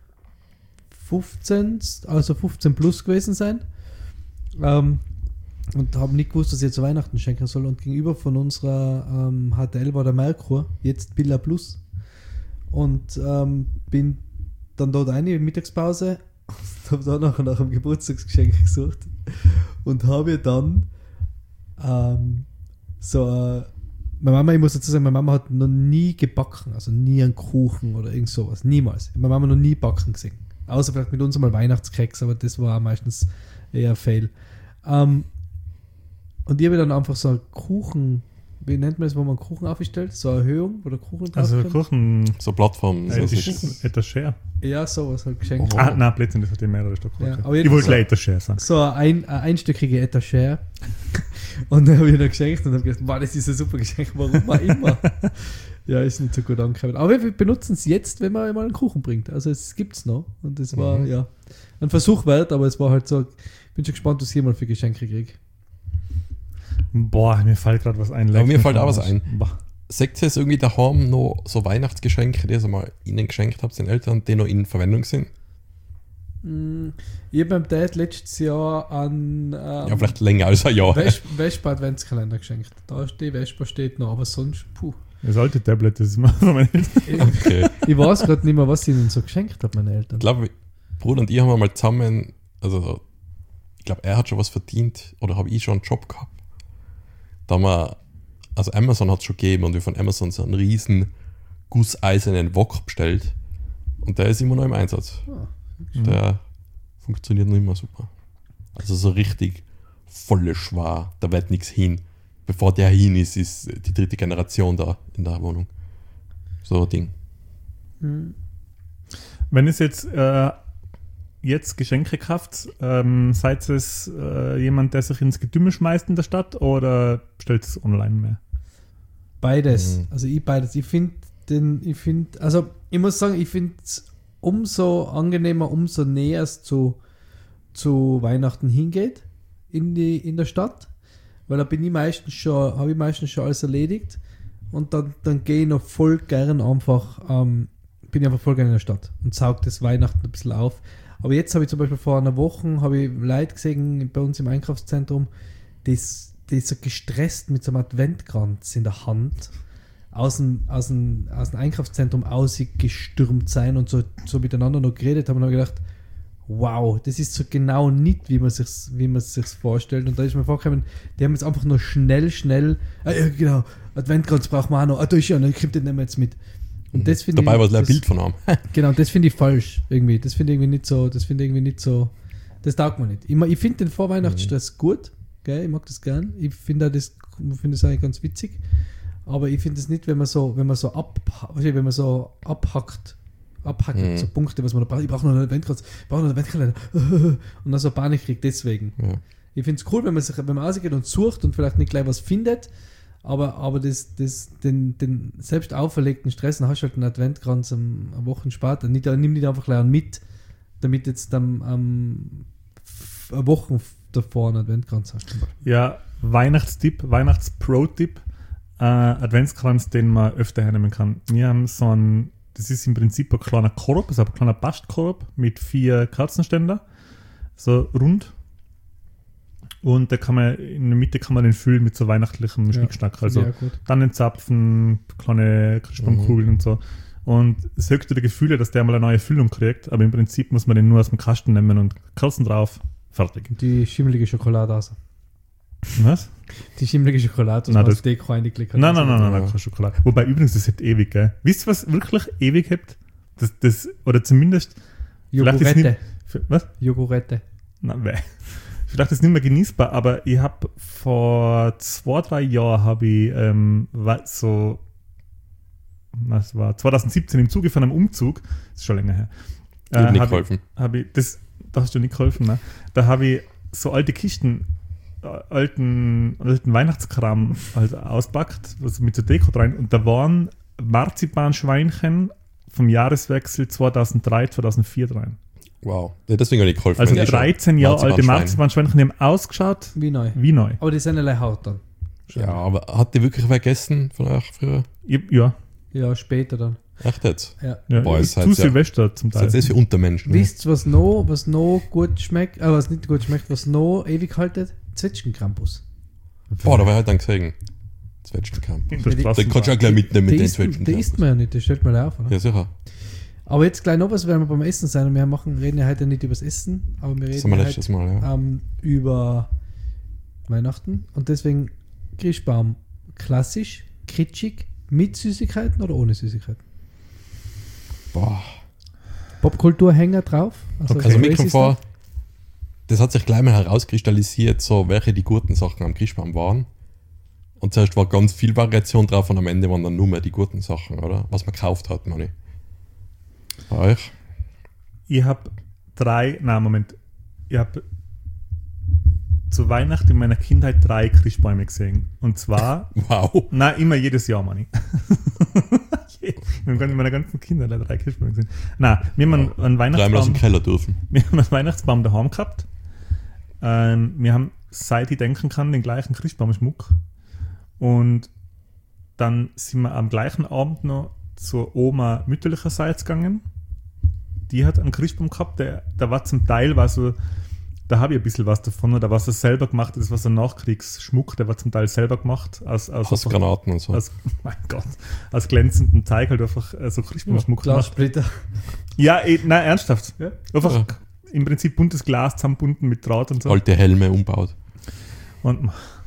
fünfzehn, also fünfzehn plus gewesen sein. Ähm, und habe nicht gewusst, dass ich jetzt zu Weihnachten schenken soll. Und gegenüber von unserer ähm, H T L war der Merkur, jetzt Billa Plus. Und ähm, bin dann dort eine Mittagspause und habe dann nachher nach einem Geburtstagsgeschenk gesucht und habe dann ähm, so äh, meine Mama, ich muss dazu sagen, meine Mama hat noch nie gebacken, also nie einen Kuchen oder irgend sowas, niemals. Meine Mama noch nie backen gesehen, außer vielleicht mit uns mal Weihnachtskeks, aber das war meistens eher ein Fail. Ähm, und ich habe dann einfach so einen Kuchen, wie nennt man das, wo man Kuchen aufstellt, so eine Erhöhung, wo der Kuchen drauf Also kommt. Kuchen, So Plattformen. äh, so das ist- ist etwas schwer. Ja, sowas halt geschenkt. Oh. Ah, nein, Blödsinn, das hat ja mehrere Stück. Ja, Okay. aber Ich jedenfalls wollte so- gleich etwas schwer sagen. So ein, eine einstöckige Etagere. Und dann habe ich dann geschenkt und habe gedacht, wow, das ist ein super Geschenk, warum auch immer. Ja, ist nicht so gut angekommen. Aber wir benutzen es jetzt, wenn man mal einen Kuchen bringt. Also es gibt es noch. Und es war, Mhm. ja, ein Versuch wert, aber es war halt so, ich bin schon gespannt, was ich hier mal für Geschenke kriege. Boah, mir fällt gerade was ein. Aber mir Leck fällt mich auch was am Arsch. ein. Boah. Sagt ihr es irgendwie daheim noch so Weihnachtsgeschenke, die ihr mal ihnen geschenkt habt, den Eltern, die noch in Verwendung sind? Mm, Ich habe meinem Dad letztes Jahr an ähm, Ja, vielleicht länger als ein Jahr. Vesp Vespa Adventskalender geschenkt. Da steht, Vespa steht noch, aber sonst, puh. Das alte Tablet, das ist mal von meinen Eltern. Ich, Okay. ich weiß gerade nicht mehr, was ich ihnen so geschenkt habe, meine Eltern. Ich glaube, Bruder und ich haben mal zusammen, also ich glaube, er hat schon was verdient oder habe ich schon einen Job gehabt. Da haben wir, also Amazon hat es schon gegeben und wir von Amazon so einen riesen gusseisernen Wok bestellt und der ist immer noch im Einsatz. Ah, Der funktioniert noch immer super. Also so richtig volle schwer, da wird nichts hin. Bevor der hin ist, ist die dritte Generation da in der Wohnung. So ein Ding. hm. Wenn es jetzt äh, jetzt Geschenke kauft, ähm, seid es äh, jemand, der sich ins Getümmel schmeißt in der Stadt oder stellt es online mehr? Beides. Mhm. Also ich beides. Ich finde den, ich finde, also ich muss sagen, ich finde es umso angenehmer, umso näher es zu, zu Weihnachten hingeht in, die, in der Stadt. Weil da bin ich meistens schon, habe ich meistens schon alles erledigt und dann, dann gehe ich noch voll gern einfach, ähm, bin ich einfach voll gern in der Stadt und saug das Weihnachten ein bisschen auf. Aber jetzt habe ich zum Beispiel vor einer Woche habe ich Leute gesehen bei uns im Einkaufszentrum, die ist, die ist so gestresst mit so einem Adventkranz in der Hand aus dem, aus dem, aus dem Einkaufszentrum ausgestürmt sein und so, so miteinander noch geredet haben und habe gedacht, wow, das ist so genau nicht, wie man sich wie man sich's vorstellt. Und da ist mir vorgekommen, die haben jetzt einfach nur schnell, schnell, ah, ja, genau, Adventkranz braucht man auch noch, ah, da ist ja, dann kommt den nehmen wir jetzt mit. Und das finde ich, Dabei war es ein das- Bild von haben. Genau, das finde ich falsch irgendwie. Das finde ich irgendwie nicht so, das finde ich irgendwie nicht so, das taugt mir nicht. Ich, ma- ich finde den Vorweihnachtsstress gut, gell? Ich mag das gern. Ich finde das, finde das eigentlich ganz witzig. Aber ich finde es nicht, wenn man so, wenn man so ab, wenn man so abhackt, abhackt, Mhm. so Punkte, was man da braucht. Ich brauche noch einen Adventkranz, ich brauche noch einen Adventkranz und dann so Panik kriegt deswegen. Ja. Ich finde es cool, wenn man sich, wenn man rausgeht und sucht und vielleicht nicht gleich was findet, aber, aber das, das, den, den selbst auferlegten Stress, dann hast du halt einen Adventkranz am, am Wochen später. Nicht, nimm nicht einfach gleich einen mit, damit jetzt am, am f- eine Woche davor einen Adventkranz hast. Ja, Weihnachtstipp, Weihnachts-Pro-Tipp, äh, Adventskranz, den man öfter hernehmen kann. Wir haben so einen, das ist im Prinzip ein kleiner Korb, also ein kleiner Bastkorb mit vier Kerzenständer, so rund. Und da kann man, in der Mitte kann man den füllen mit so weihnachtlichem Schnickschnack. Also ja, gut. Tannenzapfen, kleine Christbaumkugeln und so. Und es höchste der Gefühle, dass der mal eine neue Füllung kriegt, aber im Prinzip muss man den nur aus dem Kasten nehmen und Kerzen drauf, fertig. Die schimmelige Schokolade also. Was? Die schimmelige Schokolade, Nein, man das- als Deko reingeklickt hat. Nein, nein, nein, nein, Ja. nein, keine Schokolade. Wobei übrigens, das hat ewig, gell? Wisst ihr, was wirklich ewig hat? Das, das, oder zumindest, vielleicht ist Jogurette. nicht, für- was? Jogurette. Nein, weh. Vielleicht ist es nicht mehr genießbar, aber ich habe vor zwei, drei Jahren habe ich ähm, wa- so, was war, zwanzig siebzehn im Zuge von einem Umzug, das ist schon länger her, Ich hab nicht hab geholfen. Ich, hab ich, das, da hast du nicht geholfen, ne? Da habe ich so alte Kisten, äh, alten, alten Weihnachtskram halt auspackt, also mit der Deko rein, und da waren Marzipanschweinchen vom Jahreswechsel zweitausenddrei, zweitausendvier rein. Wow. Ja, deswegen habe ich geholfen. Also Wenn ich schon dreizehn Jahre alte Marzipanschwein. Marzipanschweinchen, die haben ausgeschaut Wie neu. wie neu. Aber die sind alle Haut dann. Ja, aber hat die wirklich vergessen von euch früher? Ich- Ja, Ja, später dann. Echt jetzt? Ja. ja. Boah, ich- ist halt zu ja- Silvester zum Das Teil. ist jetzt für Untermenschen. Ne? Wisst ihr, was noch, was noch gut schmeckt, äh, was nicht gut schmeckt, was noch ewig haltet? Zwetschgenkrampus. Boah, da war ich halt dann gesehen. Zwetschgenkamp. In der Den Straßenbahn. Den kannst du auch gleich mitnehmen mit Den den isst, den Zwetschgenkamp. isst man ja nicht, das stellt man auf. Oder? Ja, sicher. Aber jetzt gleich noch was, wenn wir beim Essen sein und wir machen, reden ja heute nicht über das Essen, aber wir Das reden haben wir ja letztes heute, Mal, ja. ähm, über Weihnachten und deswegen Christbaum klassisch, kitschig, mit Süßigkeiten oder ohne Süßigkeiten? Boah. Popkulturhänger drauf? Okay. Also mir Crazy kommt vor, Stuff? das hat sich gleich mal herauskristallisiert, so welche die guten Sachen am Christbaum waren. Und zuerst war ganz viel Variation drauf und am Ende waren dann nur mehr die guten Sachen, oder? Was man gekauft hat, meine ich. Bei euch? Ich habe drei, nein, Moment. Ich habe zu Weihnachten in meiner Kindheit drei Christbäume gesehen. Und zwar, Wow. nein, immer jedes Jahr, Manni. Wir haben in meiner ganzen Kindheit drei Christbäume gesehen. Nein, wir haben einen, einen Dreimal aus dem Weihnachtsbaum, Keller dürfen. wir haben einen Weihnachtsbaum daheim gehabt. Ähm, wir haben, seit ich denken kann, den gleichen Christbaumschmuck. Und dann sind wir am gleichen Abend noch zur Oma mütterlicherseits gegangen. Die hat einen Christbaum gehabt, der, der war zum Teil, war so, da habe ich ein bisschen was davon, da war so selber gemacht, das war so ein Nachkriegsschmuck, der war zum Teil selber gemacht, aus, aus, Aus Granaten und so. aus, mein Gott, aus glänzendem Teig halt einfach äh, so Christbaumschmuck gemacht. Glassplitter. Ja, eh, nein, ernsthaft. Ja. Einfach Ja. im Prinzip buntes Glas zusammenbunden mit Draht und so. Alte Helme umbaut. Und,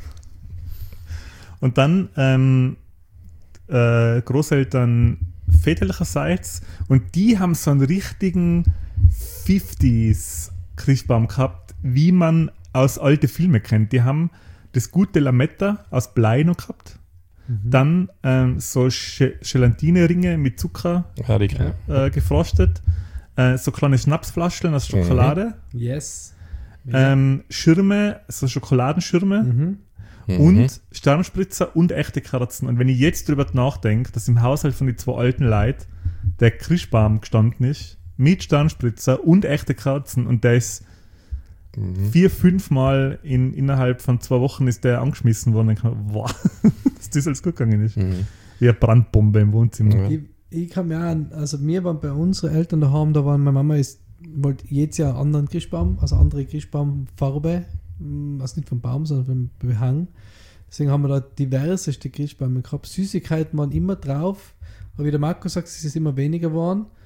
und dann ähm, äh, Großeltern väterlicherseits und die haben so einen richtigen fünfziger Christbaum gehabt, wie man aus alten Filmen kennt. Die haben das gute Lametta aus Blei noch gehabt. Dann ähm, so Ge- Gelatine-Ringe mit Zucker Ja, die kenne äh, gefrostet. Äh, so kleine Schnapsflaschen aus Schokolade. Yes. Ähm, Schirme, so Schokoladenschirme. Mhm. ich. Und Sternspritzer und echte Kerzen. Und wenn ich jetzt drüber nachdenke, dass im Haushalt von den zwei alten Leuten der Christbaum gestanden ist, mit Sternspritzer und echte Kerzen, und der ist Mhm. vier, fünf Mal in, innerhalb von zwei Wochen ist der angeschmissen worden. Und ich dachte, wow, dass das alles gut gegangen ist. Mhm. Wie eine Brandbombe im Wohnzimmer. Ja. Ich, ich kann mir an, also wir waren bei unseren Eltern daheim, da waren meine Mama ist, wollte jedes Jahr einen anderen Christbaum, also andere Christbaumfarbe, hm, also nicht vom Baum, sondern vom Behang. Deswegen haben wir da diverseste Christbäume gehabt. Süßigkeiten waren immer drauf, aber wie der Marco sagt, es ist immer weniger geworden.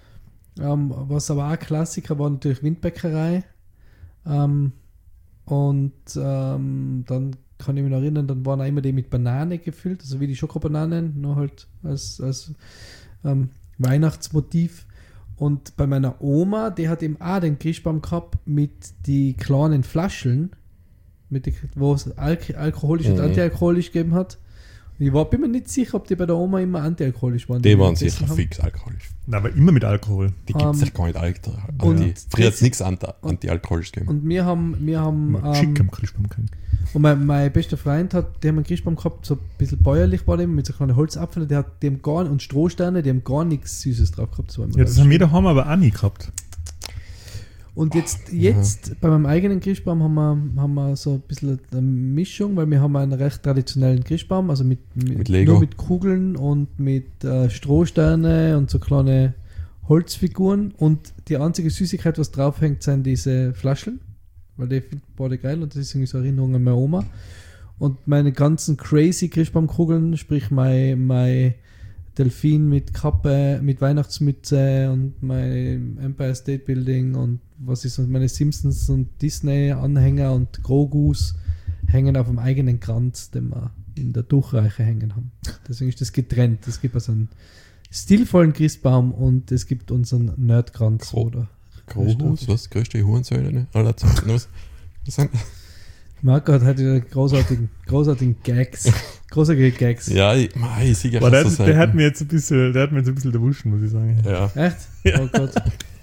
Ähm, was aber auch ein Klassiker war natürlich Windbäckerei. Ähm, und ähm, dann kann ich mich noch erinnern, dann waren auch immer die mit Banane gefüllt, also wie die Schokobananen, nur halt als, als ähm, Weihnachtsmotiv. Und bei meiner Oma, die hat eben auch den Christbaum gehabt mit die kleinen Flaschen, mit die, wo es Alk- alkoholisch und Mhm. antialkoholisch gegeben hat. Und ich war, bin mir nicht sicher, ob die bei der Oma immer antialkoholisch waren. Die waren wir sicher gegessen haben. fix alkoholisch. Na, aber immer mit Alkohol. Die gibt es Ähm, ja gar nicht Alter. und Anti, früher hat es das- nichts anti, anti-alkoholisch gegeben. Und wir haben, wir haben Schick ähm, am Christbaum kein. und mein, mein bester Freund hat, die haben einen Christbaum gehabt, so ein bisschen bäuerlich war der, mit so kleinen Holzapfeln, der hat, die haben gar, und Strohsterne, die haben gar nichts Süßes drauf gehabt. Das war immer Ja, das ganz haben wir schön. daheim aber auch nie gehabt. Und jetzt, jetzt bei meinem eigenen Christbaum haben wir, haben wir so ein bisschen eine Mischung, weil wir haben einen recht traditionellen Christbaum, also mit, mit, Mit Lego. nur mit Kugeln und mit äh, Strohsterne und so kleine Holzfiguren. Und die einzige Süßigkeit, was draufhängt, sind diese Flaschen, weil die finden beide geil und das ist irgendwie so eine Erinnerung an meine Oma. Und meine ganzen crazy Christbaumkugeln, sprich mein, mein Delfin mit Kappe, mit Weihnachtsmütze und mein Empire State Building und was ist und meine Simpsons und Disney Anhänger und Grogus hängen auf dem eigenen Kranz, den wir in der Tuchreiche hängen haben. Deswegen ist das getrennt. Es gibt also einen stilvollen Christbaum und es gibt unseren Nerdkranz. Gro- Oder Großhus, was? Größte Hurensöhne aller Zeiten. Was? Was sind? Marco hat heute großartigen, großartigen Gags. Großartige Gags. Ja, ich, mei, ich sehe ja Aber der, fast so der hat selten. mir jetzt ein bisschen, der hat mir jetzt ein bisschen erwuschen, muss ich sagen. Ja. Echt? Ja. Oh Gott.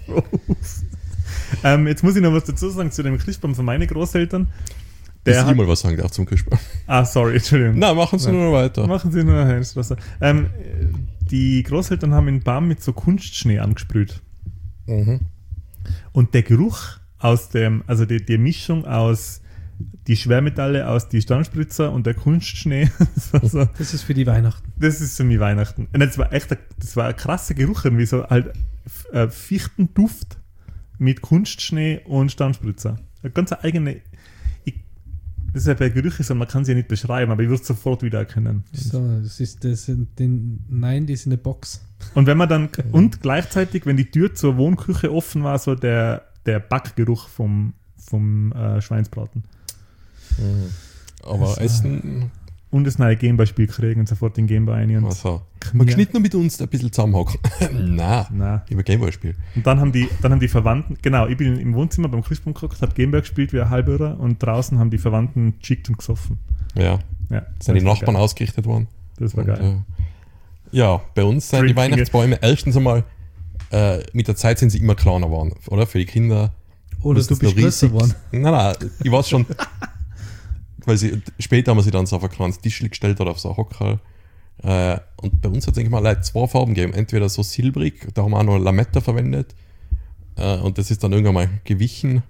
ähm, jetzt muss ich noch was dazu sagen zu dem Christbaum von meinen Großeltern. Der Der ich hat, mal was sagen darf zum Christbaum. ah, sorry, Entschuldigung. Na, machen Sie Ja. nur noch weiter. Machen Sie nur Herr Strasser. Ähm, die Großeltern haben den Baum mit so Kunstschnee angesprüht. Mhm. Und der Geruch aus dem, also die, die Mischung aus die Schwermetalle, aus die Steinspritzer und der Kunstschnee, das war so, Das ist für die Weihnachten. das ist für mich Weihnachten. Und das war echt, ein, das war ein krasser Geruch, irgendwie so halt äh, Fichtenduft mit Kunstschnee und Steinspritzer. Eine ganz eigene, ich, das ist ja bei Gerüche so, man kann sie ja nicht beschreiben, aber ich würde es sofort wiedererkennen. So, das ist das sind den Nein, die ist in der Box. Und wenn man dann, und gleichzeitig, wenn die Tür zur Wohnküche offen war, so der, der Backgeruch vom, vom äh, Schweinsbraten. Mhm. Aber Das war- Essen, Und das neue Gameboy-Spiel kriegen und sofort den Gameboy rein. Und, also, man kann nicht nur mit uns ein bisschen zusammenhocken. Nein, na. über Gameboy-Spiel. Und dann haben, die, dann haben die Verwandten, genau, ich bin im Wohnzimmer beim Christbaum geguckt, habe Gameboy gespielt wie ein Halbörer und draußen haben die Verwandten chickt und gesoffen. Ja, Ja, sind die das war Nachbarn geil. ausgerichtet worden. Das war Und, geil. äh, ja, bei uns sind die Drinking. Weihnachtsbäume erstens einmal, äh, mit der Zeit sind sie immer kleiner geworden, oder? Für die Kinder. Oder müssen du bist sie größer riesig- geworden. Nein, nein, ich weiß schon. Weil sie, später haben wir sie dann so auf ein kleines Tischl gestellt oder auf so ein Hockerl. Äh, und bei uns hat es eigentlich mal like, zwei Farben gegeben. Entweder so silbrig, da haben wir auch noch Lametta verwendet. Äh, und das ist dann irgendwann mal gewichen.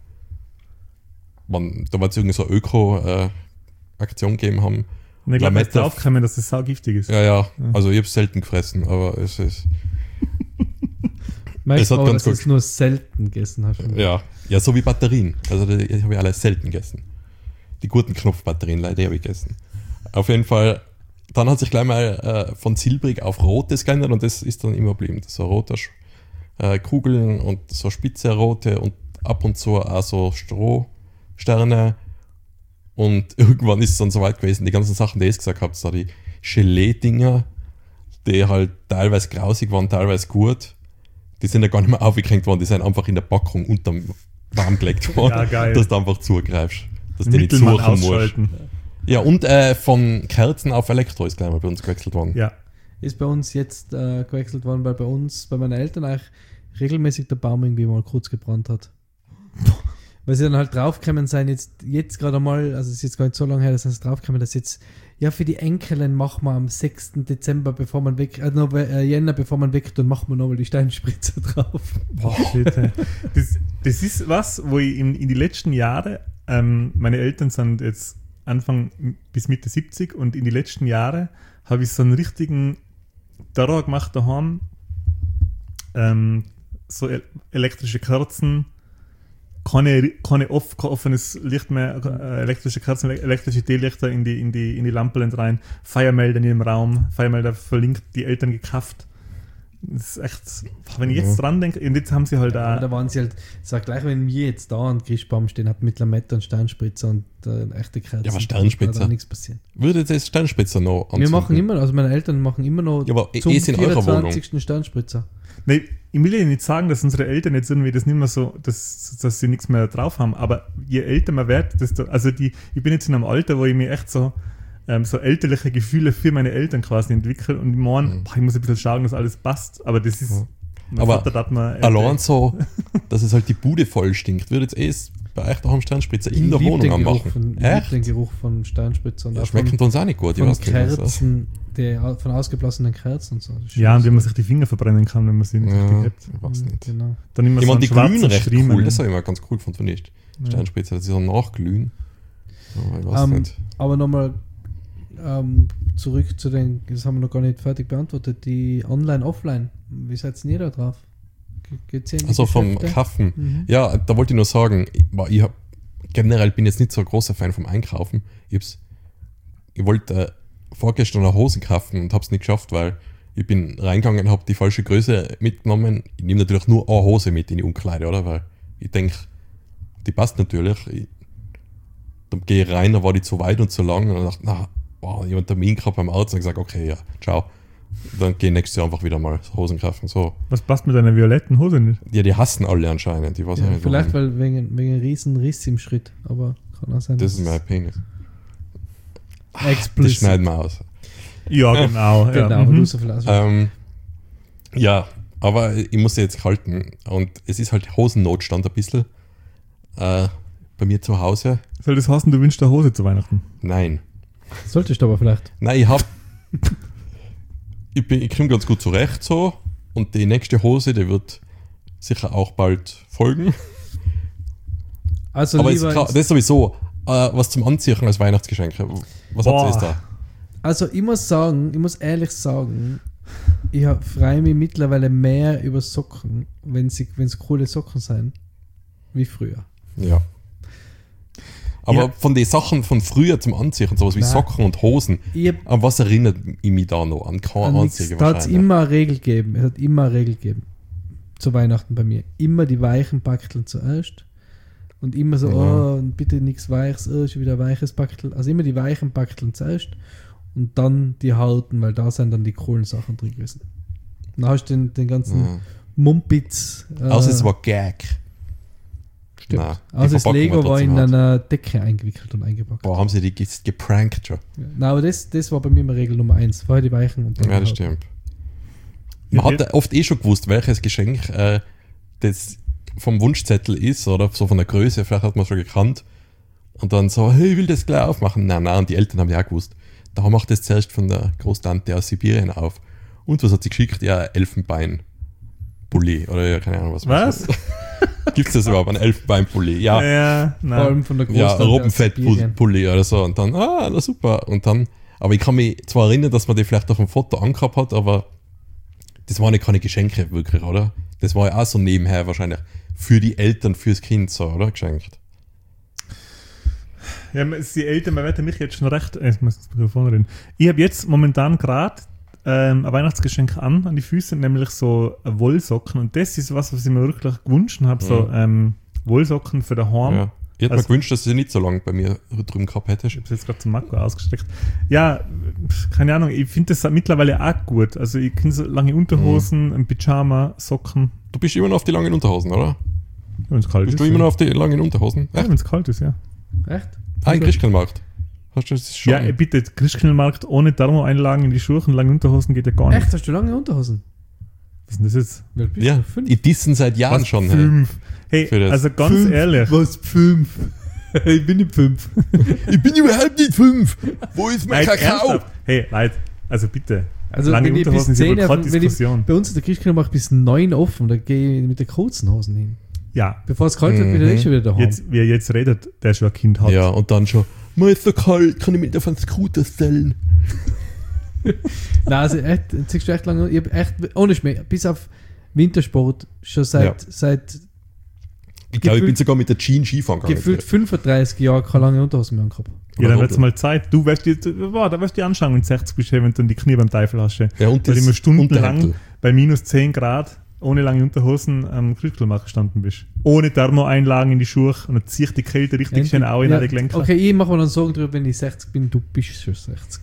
Man, da wird es irgendwie so Öko-Aktion gegeben haben. Und ich glaube, jetzt Lametta- draufgekommen, dass das saugiftig ist. Ja, ja, also ich habe es selten gefressen, aber es ist. Meine Es hat Frau, ganz dass gut- du es nur selten gegessen hast. Ja, ja, so wie Batterien. Also die, die habe ich alle selten gegessen. Die guten Knopfbatterien, leider habe ich gegessen. Auf jeden Fall, dann hat sich gleich mal äh, von silbrig auf rotes geändert und das ist dann immer geblieben. So rote Sch- äh, Kugeln und so spitze rote und ab und zu auch so Strohsterne. Und irgendwann ist es dann so weit gewesen, die ganzen Sachen, die ich gesagt habe, so die Gelee-Dinger, die halt teilweise grausig waren, teilweise gut, die sind ja gar nicht mehr aufgehängt worden, die sind einfach in der Packung unterm Warm gelegt worden, Ja, geil. dass du einfach zugreifst. Dass du nicht Mittelmann suchen musst. ausschalten. Ja, und äh, von Kerzen auf Elektro ist gleich mal bei uns gewechselt worden. Ja. Ist bei uns jetzt äh, gewechselt worden, weil bei uns, bei meinen Eltern eigentlich regelmäßig der Baum irgendwie mal kurz gebrannt hat. Weil sie dann halt draufgekommen sind, jetzt, jetzt gerade mal, also es ist jetzt gar nicht so lange her, dass sie draufgekommen, dass jetzt, ja, für die Enkelin machen wir am sechsten Dezember, bevor man weg, äh, noch, äh, Jänner, bevor man weg, dann machen wir nochmal die Steinspritze drauf. Boah, shit, ey. das, das ist was, wo ich in, in die letzten Jahre, ähm, meine Eltern sind jetzt Anfang bis Mitte siebzig und in die letzten Jahre habe ich so einen richtigen Terror gemacht daheim. Ähm, so el- elektrische Kerzen, keine, keine off, kein offenes Licht mehr, äh, elektrische Kerzen, elektrische Teelichter in die, in die, in die Lampen rein, Feuermelder in dem Raum, Feuermelder verlinkt, die Eltern gekauft. Das ist echt, wenn ich jetzt ja. dran denke, und jetzt haben sie halt ja, auch. Da waren sie halt, sag gleich, wenn wir jetzt da an Christbaum stehen, hat mit Lametta und Sternspritzer und äh, echte Kerzen. Ja, aber Sternspritzer. Da nichts passieren. Würde jetzt Sternspritzer noch anzünden? Wir machen immer, also meine Eltern machen immer noch ja, aber zum eh in eurer Wohnung. vierundzwanzigsten Sternspritzer. Nee, ich will ja nicht sagen, dass unsere Eltern jetzt irgendwie das nicht mehr so, dass, dass sie nichts mehr drauf haben, aber je älter man wird, desto, also die, ich bin jetzt in einem Alter, wo ich mir echt so, ähm, so elterliche Gefühle für meine Eltern quasi entwickle und ich meine, mhm. ich muss ein bisschen schauen, dass alles passt, aber das ist, ja. aber allein so, dass es halt die Bude voll stinkt, würde jetzt eh bei euch daheim Sternspritzer in der Wohnung anmachen. Von, echt? Den Geruch von Sternspritzer. Ja, schmecken uns auch nicht gut. Von Kerzen, die, von ausgeblassenen Kerzen und so. Ja, und wie man sich die Finger verbrennen kann, wenn man sie nicht ja, richtig hat. Ich weiß nicht. Genau. Dann immer ich so meine, die glühen recht Striemen. cool. Das habe ich immer ganz cool gefunden, nicht? Sternspritzer, dass sie so nachglühen. Aber ich weiß um, nicht. Aber nochmal um, zurück zu den, das haben wir noch gar nicht fertig beantwortet, die Online-Offline. Wie seid ihr da drauf? Geht's hier in die Also vom Geschäfte? Kaufen. Mhm. Ja, da wollte ich nur sagen, ich, ich hab, generell bin ich jetzt nicht so ein großer Fan vom Einkaufen. Ich, hab's, ich wollte äh, vorgestern eine Hosen kaufen und habe es nicht geschafft, weil ich bin reingegangen und habe die falsche Größe mitgenommen. Ich nehme natürlich nur eine Hose mit in die Umkleide, oder? Weil ich denke, die passt natürlich. Ich, dann gehe ich rein, da war die zu weit und zu lang und dann dachte, na, wow, ich habe einen Termin gehabt beim Arzt und gesagt, okay, ja, ciao. Dann gehe ich nächstes Jahr einfach wieder mal Hosen kaufen. So. Was passt mit deiner violetten Hose nicht? Ja, die hassen alle anscheinend. Die weiß Ja, nicht, vielleicht warum. weil wegen, wegen einem riesen Riss im Schritt, aber kann auch sein. Das ist mein Penis. Explicit. Das schneiden wir aus. Ja, genau. Genau, ja. aber Mhm. du so viel aus. Ähm, ja, aber ich muss sie jetzt halten. Und es ist halt Hosennotstand ein bisschen. Äh, bei mir zu Hause. Soll das heißen, du wünschst eine Hose zu Weihnachten? Nein. Solltest du aber vielleicht. Nein, ich hab. ich bin, ich komme ganz gut zurecht so. Und die nächste Hose, die wird sicher auch bald folgen. Also aber es, lieber das ist sowieso äh, was zum Anziehen als Weihnachtsgeschenk. Was Boah. habt ihr da? Also ich muss sagen, ich muss ehrlich sagen, ich freue mich mittlerweile mehr über Socken, wenn sie wenn es coole Socken sind, wie früher. Ja. Aber Ja. von den Sachen von früher zum Anziehen, sowas wie Nein. Socken und Hosen, Ich hab an was erinnert ich mich da noch? An kein an nichts, Anziehen da hat es wahrscheinlich. immer eine Regel gegeben. Es hat immer eine Regel gegeben. Zu Weihnachten bei mir. Immer die weichen Backeln zuerst. Und immer so, Ja. oh, und bitte nichts Weiches, oh, schon wieder ein weiches Backel. Also immer die weichen Backeln zuerst und dann die harten, weil da sind dann die coolen Sachen drin gewesen. Dann hast du den, den ganzen Ja. Mumpitz. Äh, Außer es war Gag. stimmt. Nein, die Also das Verpackung Lego war in trotzdem hart. einer Decke eingewickelt und eingepackt. Boah, haben sie die ge- geprankt schon. Ja. Nein, aber das, das war bei mir immer Regel Nummer eins. Vorher die weichen und dann Ja, das die harten. stimmt. Man Ja, hat ja oft eh schon gewusst, welches Geschenk äh, das vom Wunschzettel ist oder so von der Größe. Vielleicht hat man es schon gekannt. Und dann so, hey, ich will das gleich aufmachen. Nein, nein, und die Eltern haben ja auch gewusst. Da macht das zuerst von der Großtante aus Sibirien auf. Und was hat sie geschickt? Ja, Elfenbein-Pulli. Oder ja, keine Ahnung, was. Was? Gibt es das überhaupt? Ein Elfenbein-Pulli? Ja. Ja, Vor nein. allem von der Ja, Großtante aus Sibirien. Robbenfett-Pulli oder so. Und dann, ah, na super. Und dann, aber ich kann mich zwar erinnern, dass man die vielleicht auf dem Foto angehabt hat, aber das waren ja keine Geschenke wirklich, oder? Das war ja auch so nebenher wahrscheinlich für die Eltern, fürs Kind so, oder? Geschenkt. Ja, die Eltern, man wird mich jetzt schon recht. Äh, Ich muss das Mikrofon reden. Ich habe jetzt momentan gerade ähm, ein Weihnachtsgeschenk an, an die Füße, nämlich so Wollsocken. Und das ist was, was ich mir wirklich gewünscht habe: so Mhm. ähm, Wollsocken für daheim. Ja. Ich hätte Also- mir gewünscht, dass du sie nicht so lange bei mir drüben gehabt hättest. Ich habe es jetzt gerade zum Marco ausgestreckt. Ja, keine Ahnung, ich finde das mittlerweile auch gut. Also, ich kenne so lange Unterhosen, ein Pyjama, Socken, Du bist immer noch auf die langen Unterhosen, oder? wenn es kalt Bist ist. du immer ja. noch auf die langen Unterhosen? Ja, wenn es kalt ist, ja. Echt? Ah, im Christkindlmarkt. Hast du das schon? Ja, bitte, Christkindlmarkt ohne Thermoeinlagen in die Schuhe und lange Unterhosen geht ja gar nicht. Echt? Hast du lange Unterhosen? Was ist denn das jetzt? Wie alt bist Ja, du? Fünf? die dissen seit Jahren Was, schon. Hey. Fünf. Hey, Für das. also ganz Fünf? ehrlich. Was, fünf? Ich bin nicht fünf. Ich bin überhaupt nicht fünf. Wo ist mein Leute, Kakao? ernsthaft? Hey, Leute, also bitte. Also Lange wenn ich bis Unterhosen ist zehn, aber keine wenn ich, Diskussion. bei uns in der Christkindlmarkt bis neun offen, da gehe ich mit den kurzen Hosen hin. Ja, Bevor es kalt wird, bin ich Mhm. eh schon wieder daheim. jetzt, wer jetzt redet, der schon ein Kind hat. Ja, und dann schon, mir ist so kalt, kann ich mit auf einen Scooter stellen? Nein, also echt, jetzt siehst du echt lange, ich habe echt, ohne Schmäh, bis auf Wintersport schon seit, Ja. seit Ich glaube, ich bin Gefühlt- sogar mit der Jean Skifahren gegangen. gefühlt fünfunddreißig Jahren keine lange Unterhosen mehr gehabt. Ja, dann Oder wird es mal Zeit. Du wirst dir, boah, da wirst du dir anschauen, wenn du sechzig bist, wenn du dann die Knie beim Teufel hast. Ja, und Weil das immer stundenlang Unterhemdl. bei minus zehn Grad ohne lange Unterhosen am Christkindlmarkt gestanden bist. Ohne Thermoeinlagen in die Schuhe und dann zieht die Kälte richtig Endlich. schön auch in Ja, alle Gelenke. Okay, ich mache mir dann Sorgen darüber, wenn ich sechzig bin, du bist schon sechzig.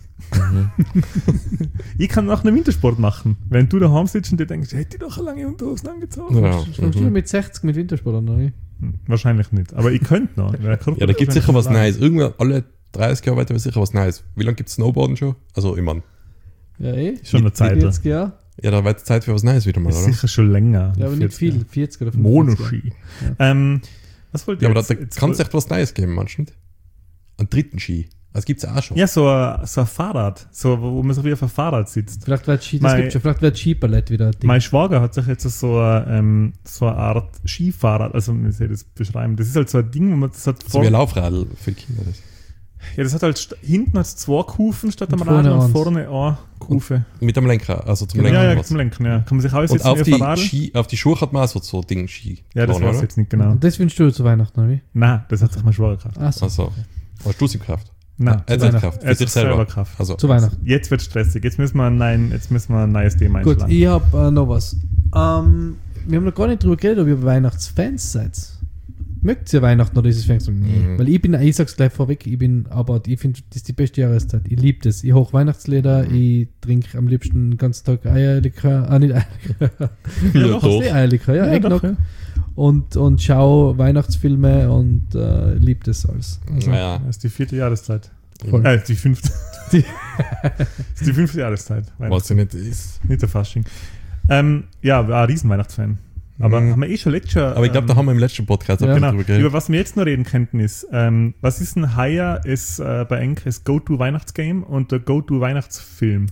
Ich kann nach einem Wintersport machen. Wenn du daheim sitzt und dir denkst, hätte ich doch eine lange Unterhosen angezogen. Ja. Fängst du Mhm. mit sechzig mit Wintersport an, oder? Hm, Wahrscheinlich nicht. Aber ich könnte noch. Ja, da gibt es sicher was Neues. Irgendwann alle dreißig Jahre weiter wird sicher was Neues. Wie lange gibt es Snowboarden schon? Also, ich meine, Ja, eh. Schon eine Zeit. vierzig Jahre. ja, da wird Zeit für was Neues wieder mal, Ist oder? sicher schon länger. Ja, aber nicht vierzig viel. Jahre. vierzig oder fünfundvierzig. Monoski. Ähm, was wollt ihr Ja, aber jetzt? da, da Jetzt kann es woll- echt was Neues geben, meinst du nicht? Einen dritten Ski. Das gibt es auch schon. Ja, so ein, so ein Fahrrad. So, wo man so wie auf einem Fahrrad sitzt. Vielleicht wird Ski, das Mein- gibt schon. Vielleicht wird Skiballett wieder ein Ding. Mein Schwager hat sich jetzt so, ein, ähm, so eine Art Skifahrrad, also wie soll ich das beschreiben? Das ist halt so ein Ding, wo man das hat So wie ein Laufradl für die Kinder. Das. ja, das hat halt st- hinten hat's zwei Kufen statt am Und Radl vorne und eins. vorne eine Kufe. Mit dem Lenker, also zum Ja, Lenken. ja, was. zum Lenken, ja. Kann man sich alles Und setzen auf wie die, ein Radl? Ski, auf die Schuhe hat man auch so, so Ding Ski. Ja, das dran, weiß ich oder? jetzt nicht genau. Und das wünschst du zu Weihnachten, oder wie? Nein, das hat sich mein Schwager gekauft. Achso. Also, hast du es in Kraft? Nein, Er hat Weihnachten. es gekauft. er hat Für sich sich selber selber. gekauft. Also, Zu Weihnachten. Jetzt wird stressig. Jetzt müssen wir ein, nein, jetzt müssen wir ein neues Thema Gut, einschlagen. ich habe äh, noch was. Ähm, wir haben noch gar nicht drüber geredet, ob ihr Weihnachtsfans seid. Mögt ihr Weihnachten oder ist es fängst du? Nee. Mhm. Weil ich bin, ich sag's gleich vorweg, ich bin, aber ich finde, das ist die beste Jahreszeit. Ich liebe das. Ich hoch Weihnachtslieder, ich trinke am liebsten den ganzen Tag Eierlikör, ah nicht Eierlikör, Ja, doch, doch. eh Eierlikör, ja, Ja, Eggnog. doch, ja. Und, und schau Weihnachtsfilme und äh, liebe das alles. Also, naja. Das ist die vierte Jahreszeit. voll. Äh, die fünfte. Die- das ist die fünfte Jahreszeit. Was ja nicht ist. Nicht der Fasching. Ähm, ja, war ein Riesen-Weihnachtsfan. Aber Mhm. haben wir eh schon letztes Jahr. Aber ich glaube, da haben wir im letzten Podcast auch Ja. drüber Genau. geredet. Über was wir jetzt noch reden könnten ist, ähm, was ist ein Haier ist äh, bei Enk das Go-To-Weihnachtsgame und der Go-To-Weihnachtsfilm?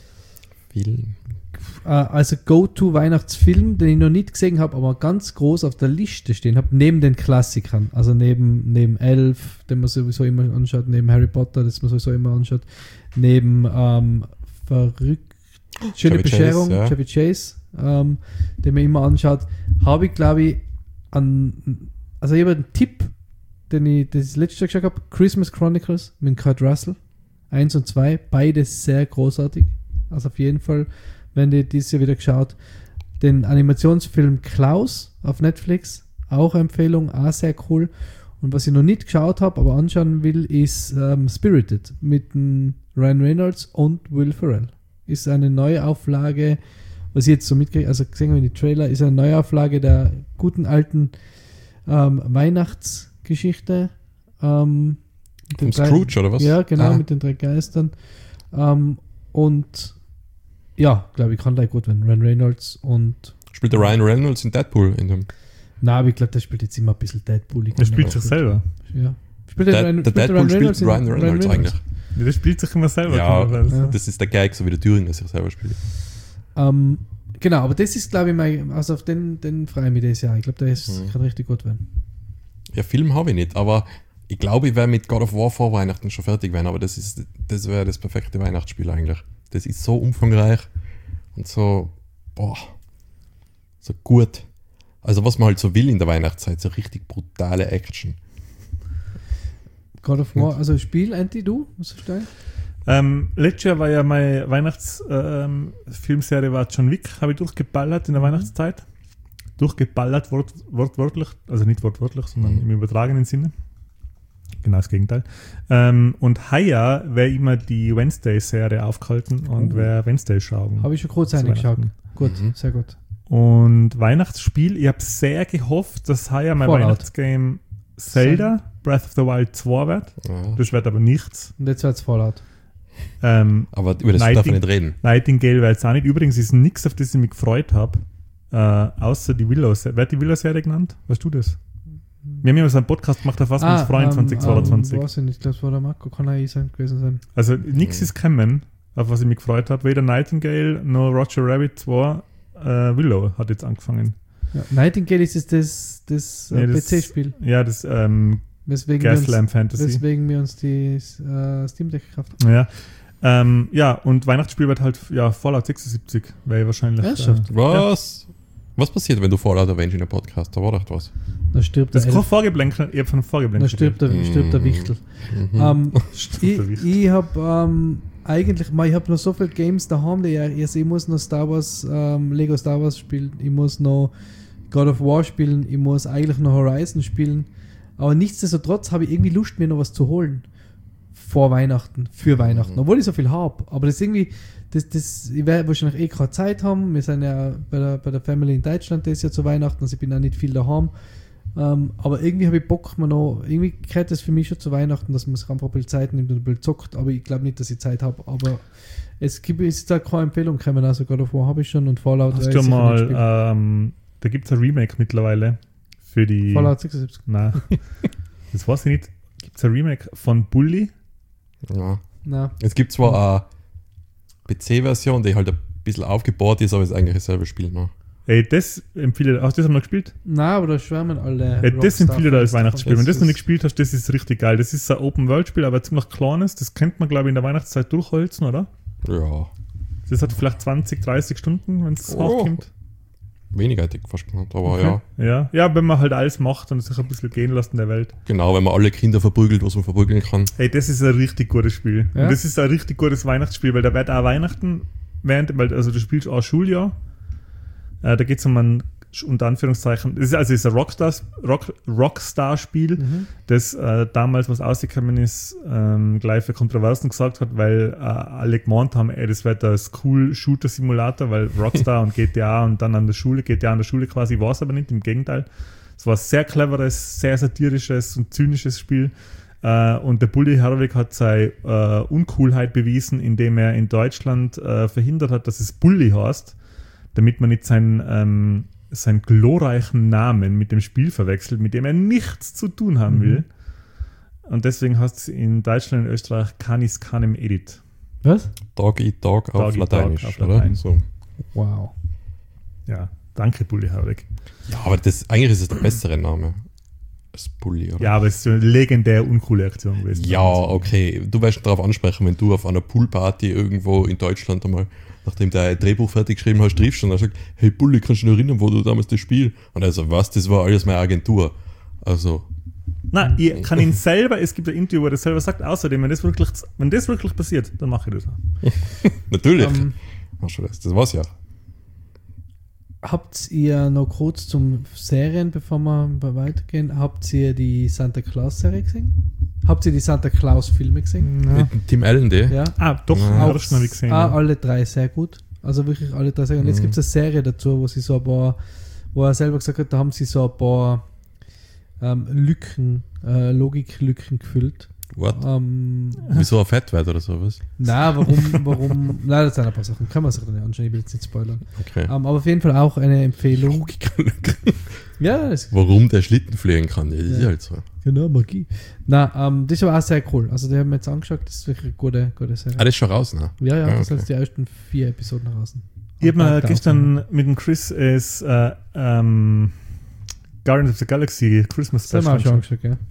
Film. Äh, also Go-To-Weihnachtsfilm, den ich noch nicht gesehen habe, aber ganz groß auf der Liste stehen habe, neben den Klassikern. Also neben, neben Elf, den man sowieso immer anschaut, neben Harry Potter, das man sowieso immer anschaut, neben ähm, Verrückt, Schöne Chevy Bescherung, Chase, ja. Chevy Chase, ähm, den man immer anschaut, habe ich, glaube ich, an, also ich habe einen Tipp, den ich das letzte Jahr geschaut habe, Christmas Chronicles mit Kurt Russell, eins und zwei, beide sehr großartig. Also auf jeden Fall, wenn ihr dieses Jahr wieder geschaut, den Animationsfilm Klaus auf Netflix, auch Empfehlung, auch sehr cool. Und was ich noch nicht geschaut habe, aber anschauen will, ist ähm, Spirited mit dem Ryan Reynolds und Will Ferrell. Ist eine Neuauflage, was ich jetzt so mitkriege, also gesehen habe in die Trailer, ist eine Neuauflage der guten alten ähm, Weihnachtsgeschichte. Ähm, mit Vom den drei- Scrooge, oder was? Ja, genau, Ah. mit den drei Geistern. Ähm, und ja, glaube ich, kann gleich gut werden. Ryan Reynolds und Spielt der Ryan Reynolds in Deadpool in dem. na, aber ich glaube, der spielt jetzt immer ein bisschen Deadpool. Ich Der kann spielt nicht sich gut. selber. Ja. Spielt Der, Ryan- der spielt Deadpool spielt in Ryan Reynolds eigentlich. Ja, der spielt sich immer selber. Ja, kann man sagen. Ja. das ist der Gag, so wie der Thüringer sich selber spielt. Ähm, genau, aber das ist, glaube ich, mein, also auf den, den freue ich mich dieses Jahr. Ich glaube, der ist, Mhm. kann richtig gut werden. Ja, Film habe ich nicht, aber ich glaube, ich werde mit God of War vor Weihnachten schon fertig werden, aber das ist, das wäre das perfekte Weihnachtsspiel eigentlich. Das ist so umfangreich und so, boah, so gut. Also was man halt so will in der Weihnachtszeit, so richtig brutale Action. God of War, also Spiel, Anti, du? Was ist dein? Ähm, letztes Jahr war ja meine Weihnachtsfilmserie ähm, war John Wick, habe ich durchgeballert in der Mhm. Weihnachtszeit. Durchgeballert, wort, wortwörtlich, also nicht wortwörtlich, sondern Mhm. im übertragenen Sinne. Genau das Gegenteil. Ähm, und heuer wäre immer die Wednesday-Serie aufgehalten und Oh. wäre Wednesday schauen. Habe ich schon kurz Zu reingeschaut. Weihnachten. Gut, Mhm. sehr gut. Und Weihnachtsspiel, ich habe sehr gehofft, dass heuer mein Fallout. Weihnachtsgame Zelda, Breath of the Wild zwei wird. Ja. Das wird aber nichts. Und jetzt wird es Fallout. Ähm, Aber über das Nighting- darf ich nicht reden. Nightingale wäre jetzt auch nicht. Übrigens ist nichts, auf das ich mich gefreut habe, äh, außer die Willow-Serie. Wer hat die Willow-Serie genannt? Weißt du das? Wir haben ja so einen Podcast gemacht, auf was wir uns freuen ähm, zwanzig zweiundzwanzig. Ähm, weiß ich nicht, ich glaube, es war der Marco, kann auch ich sein, gewesen sein. Also nichts Mhm. ist gekommen, auf was ich mich gefreut habe. Weder Nightingale noch Roger Rabbit zwei. Äh, Willow hat jetzt angefangen. Ja, Nightingale ist jetzt das, das, Nee, äh, das- P C-Spiel, Ja, das ähm, weswegen, wir uns- Gaslamp Fantasy. weswegen wir uns die äh, Steam Deck gekauft Ja. Ähm, ja, und Weihnachtsspiel wird halt ja Fallout sechsundsiebzig, weil wahrscheinlich. Ernsthaft? Äh, Was? Was passiert, wenn du Fallout erwähnst in einem Podcast? Da war doch was. haben. Dann stirbt das der ist kein Elf. Vorgeblänkel, ich habe von Dann Vorgeblänkel. stirbt der, stirbt der Mhm. Wichtel. Mhm. Ähm, Stimmt, ich der Wichtel. ich habe ähm, eigentlich, man, ich habe noch so viele Games daheim, die ich, also ich muss noch Star Wars, ähm, Lego Star Wars spielen, ich muss noch God of War spielen, ich muss eigentlich noch Horizon spielen, aber nichtsdestotrotz habe ich irgendwie Lust, mir noch was zu holen vor Weihnachten, für Weihnachten, obwohl ich so viel habe, aber das ist irgendwie, das, das, ich werde wahrscheinlich eh keine Zeit haben, wir sind ja bei der, bei der Family in Deutschland, das ist ja zu Weihnachten, also ich bin auch nicht viel daheim, ähm, aber irgendwie habe ich Bock, man noch, irgendwie gehört das für mich schon zu Weihnachten, dass man sich einfach ein bisschen Zeit nimmt und ein bisschen zockt, aber ich glaube nicht, dass ich Zeit habe, aber es gibt, es ist da keine Empfehlung gekommen, also God of War habe ich schon und Fallout Hast du mal, ähm, da gibt es ein Remake mittlerweile für die... Fallout sechsundsiebzig. Nein, das weiß ich nicht. Gibt es ein Remake von Bully? Ja. Nein. Es gibt zwar eine P C-Version, die halt ein bisschen aufgebaut ist, aber es ist eigentlich dasselbe Spiel. Ne? Ey, das empfiehlt... Hast du das einmal gespielt? Nein, aber da schwärmen alle. Ey, das empfiehlt als Weihnachtsspiel. Wenn du das noch ist- nicht gespielt hast, das ist richtig geil. Das ist ein Open-World-Spiel, aber ziemlich kleines. Das könnte man, glaube ich, in der Weihnachtszeit durchholzen, oder? Ja. Das hat vielleicht zwanzig, dreißig Stunden, wenn es Oh. hochkommt. Weniger hätte ich fast genannt, aber Okay. ja. ja. Ja, wenn man halt alles macht und sich ein bisschen gehen lässt in der Welt. Genau, wenn man alle Kinder verprügelt, was man verprügeln kann. Ey, das ist ein richtig gutes Spiel. Ja? Und das ist ein richtig gutes Weihnachtsspiel, weil da wird auch Weihnachten, während, weil, also du spielst auch Schuljahr. Äh, da geht es um ein, unter Anführungszeichen, das ist, also es ist ein Rockstar, Rock, Rockstar-Spiel, Mhm. das äh, damals, was rausgekommen ist, ähm, gleich für Kontroversen gesagt hat, weil äh, alle gemeint haben, ey, das wird ein School-Shooter-Simulator, weil Rockstar und G T A und dann an der Schule, G T A an der Schule quasi, war es aber nicht, im Gegenteil. Es war ein sehr cleveres, sehr satirisches und zynisches Spiel. Äh, und der Bully Herbig hat seine äh, Uncoolheit bewiesen, indem er in Deutschland äh, verhindert hat, dass es Bully heißt, damit man nicht seinen, ähm, seinen glorreichen Namen mit dem Spiel verwechselt, mit dem er nichts zu tun haben Mhm. will. Und deswegen heißt es in Deutschland und Österreich Canis Canem Edit. Was? Dog eat dog, Dog auf eat Lateinisch, dog auf oder? Latein. So. Wow. Ja, danke Bully Herbig. Ja, aber das, eigentlich ist es der bessere Name als Bulli, oder? Ja, aber es ist so eine legendär uncoole Aktion gewesen. Ja, okay. Du wirst darauf ansprechen, wenn du auf einer Poolparty irgendwo in Deutschland einmal, nachdem du ein Drehbuch fertig geschrieben hast, triffst und er sagt, hey Bulli, kannst du dich noch erinnern, wo du damals das Spiel? Und er so, was, das war alles meine Agentur. Also, Nein, ich kann ihn selber, es gibt ein Interview, wo er das selber sagt, außerdem, wenn das wirklich, wenn das wirklich passiert, dann mache ich das auch. natürlich. Ähm, Machst du das? Das war's ja. Habt ihr noch kurz zum Serien, bevor wir weitergehen, habt ihr die Santa Claus-Serie gesehen? Habt ihr die Santa Claus-Filme gesehen? Ja. Mit Tim Allen, die? Ja. Ah, doch, Ja. ja, das schon habe ich gesehen. Ah, ja. alle drei sehr gut. Also wirklich alle drei sehr gut. Und jetzt Mhm. gibt es eine Serie dazu, wo sie so ein paar, wo er selber gesagt hat, da haben sie so ein paar ähm, Lücken, äh, Logiklücken gefüllt. What? Ähm, Wieso er fett wird oder sowas? na, warum, warum, nein, das sind ein paar Sachen, kann man sich dann nicht anschauen, ich will jetzt nicht spoilern. Okay. Ähm, aber auf jeden Fall auch eine Empfehlung. Ja, das Warum der Schlitten fliegen kann, das ist Ja. ja halt so. genau, Magie. Na, ähm, das ist aber auch sehr cool. Also, die haben wir jetzt angeschaut, das ist wirklich eine gute, gute Serie. Ah, das ist schon raus, ne? Ja, ja, Ah, das sind okay. jetzt die ersten vier Episoden draußen. Ich habe mir Und gestern mit dem Chris es äh, ähm, Guardians of the Galaxy Christmas das haben wir auch schon angeschaut. angeschaut, ja.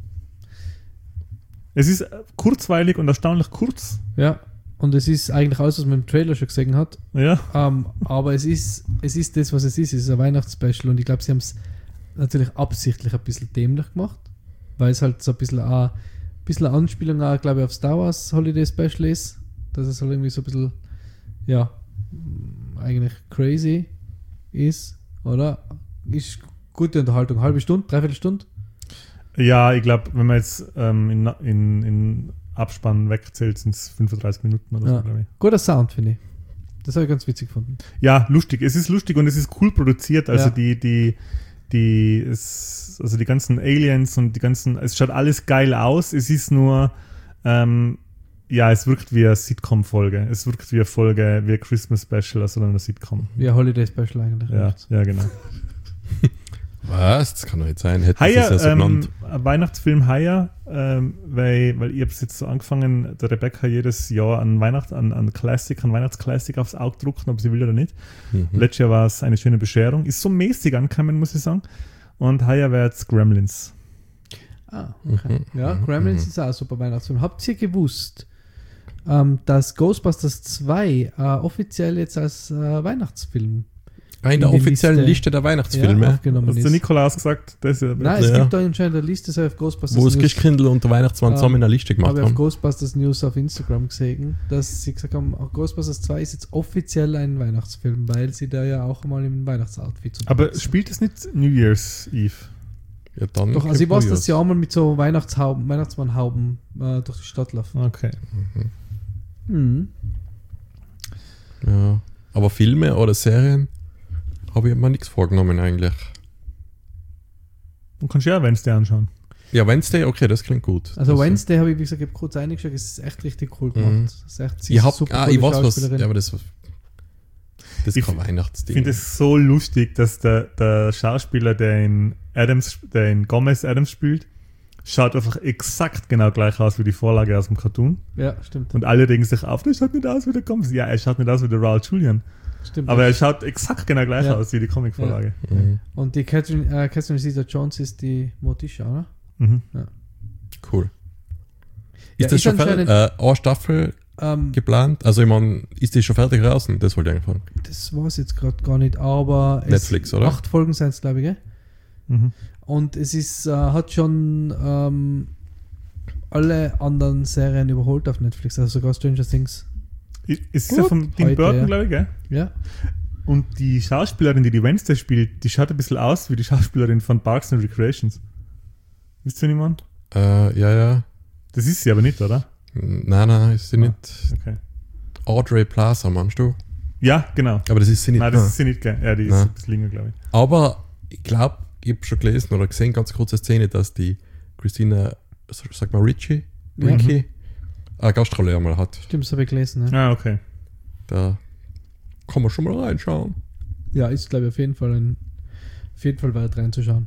Es ist kurzweilig und erstaunlich kurz. Ja, und es ist eigentlich alles, was man im Trailer schon gesehen hat. Ja, Ähm, aber es ist, es ist das, was es ist. Es ist ein Weihnachtsspecial und ich glaube, sie haben es natürlich absichtlich ein bisschen dämlich gemacht, weil es halt so ein bisschen, auch, ein bisschen eine Anspielung auch, glaube ich, auf Star Wars Holiday Special ist. Dass es halt irgendwie so ein bisschen, ja, mh, eigentlich crazy ist, oder? Ist gute Unterhaltung. Halbe Stunde, dreiviertel Stunde? ja ich glaube, wenn man jetzt ähm, in, in, in Abspann wegzählt, sind es fünfunddreißig Minuten oder Ja. so, glaube ich. Guter Sound, finde ich. Das habe ich ganz witzig gefunden. Ja, lustig. Es ist lustig und es ist cool produziert. Also Ja. die, die, die, es, also die ganzen Aliens und die ganzen, es schaut alles geil aus. Es ist nur, ähm, ja, es wirkt wie eine Sitcom-Folge. Es wirkt wie eine Folge, wie ein Christmas Special, also eine Sitcom. Wie ein Holiday Special eigentlich. Ja, ja, genau. Was? Das kann doch nicht sein. Hätte Haya, das ja so ähm, genannt. ein Weihnachtsfilm Haya, ähm, weil, weil ich habe es jetzt so angefangen, der Rebecca jedes Jahr an Weihnacht, an, an Classic, an Weihnachtsklassik aufs Auge drucken, ob sie will oder nicht. Mhm. Letztes Jahr war es eine schöne Bescherung. Ist so mäßig angekommen, muss ich sagen. Und heuer wäre jetzt Gremlins. Ah, okay. Mhm, Ja, mhm, Gremlins mhm. ist auch ein super Weihnachtsfilm. Habt ihr gewusst, ähm, dass Ghostbusters zwei äh, offiziell jetzt als äh, Weihnachtsfilm Ah, in der offiziellen Liste der Weihnachtsfilme. Ja, aufgenommen Hast ist. du Nikolaus gesagt? Das ist ja Nein, es Ja. gibt da anscheinend eine Liste, so auf Ghostbusters Wo das News. Christkindl und der Weihnachtsmann Ähm, zusammen in einer Liste gemacht Habe ich auf haben. Ghostbusters News auf Instagram gesehen, dass sie gesagt haben, auch Ghostbusters zwei ist jetzt offiziell ein Weihnachtsfilm, weil sie da ja auch mal im Weihnachtsoutfit zu Aber spielt es nicht New Year's Eve? Ja, dann Doch, also ich weiß, dass sie ja auch mal mit so Weihnachtshauben, Weihnachtsmannhauben äh, durch die Stadt laufen. Okay. Mhm. Ja. Aber Filme oder Serien habe ich mir nichts vorgenommen eigentlich. Du kannst ja Wednesday anschauen. Ja, Wednesday, okay, das klingt gut. Also das, Wednesday habe ich, wie gesagt, ich habe kurz eingeschaut, es ist echt richtig cool gemacht. Mhm. Es ist echt, sie Ich ist hab, super ah, coole ich weiß was, Schauspielerin. ja, aber das, das Ich ist kein Weihnachtsding. Ich finde es so lustig, dass der, der Schauspieler, der in Adams, der in Gomez Adams spielt, schaut einfach exakt genau gleich aus wie die Vorlage aus dem Cartoon. Ja, stimmt. Und alle regen sich auf, der schaut nicht aus wie der Gomez. Ja, er schaut nicht aus wie der Raul Julian. stimmt. Aber er schaut exakt genau gleich Ja. aus wie die Comic-Vorlage. Mhm. Und die Catherine, äh, Catherine Zeta-Jones ist die Morticia, oder? Mhm. Cool. Ja, Ist das ist schon fertig? anscheinend- Äh, eine Staffel Ähm, geplant? Also, ich meine, ist die schon fertig draußen? Das wollte ich eigentlich fragen. das war es jetzt gerade gar nicht, aber es- Netflix, oder? Acht Folgen sind es, glaube ich, gell? Mhm. Und es ist, äh, hat schon ähm, alle anderen Serien überholt auf Netflix, also sogar Stranger Things. Ist ist ja Gut, von Tim heute, Burton, ja. glaube ich, gell? Ja, Und die Schauspielerin, die die Wednesday spielt, die schaut ein bisschen aus wie die Schauspielerin von Parks and Recreations. Wisst ihr niemand? Äh, ja, ja. Das ist sie aber nicht, oder? Nein, nein, ist sie Ah. nicht. Okay. Audrey Plaza, meinst du? Ja, genau. Aber das ist sie nicht. Nein, das Ah. ist sie nicht, gell? Ja, die ist Nein. ein bisschen länger, glaube ich. Aber ich glaube, ich habe schon gelesen oder gesehen, ganz kurze Szene, dass die Christina, sag mal Ritchie, Ja. Ricci, eine Gastrolle einmal hat. stimmt, das habe ich gelesen. Ja, Ah, okay. Da kann man schon mal reinschauen. ja ist, glaube ich, auf jeden Fall ein, auf jeden Fall wert reinzuschauen.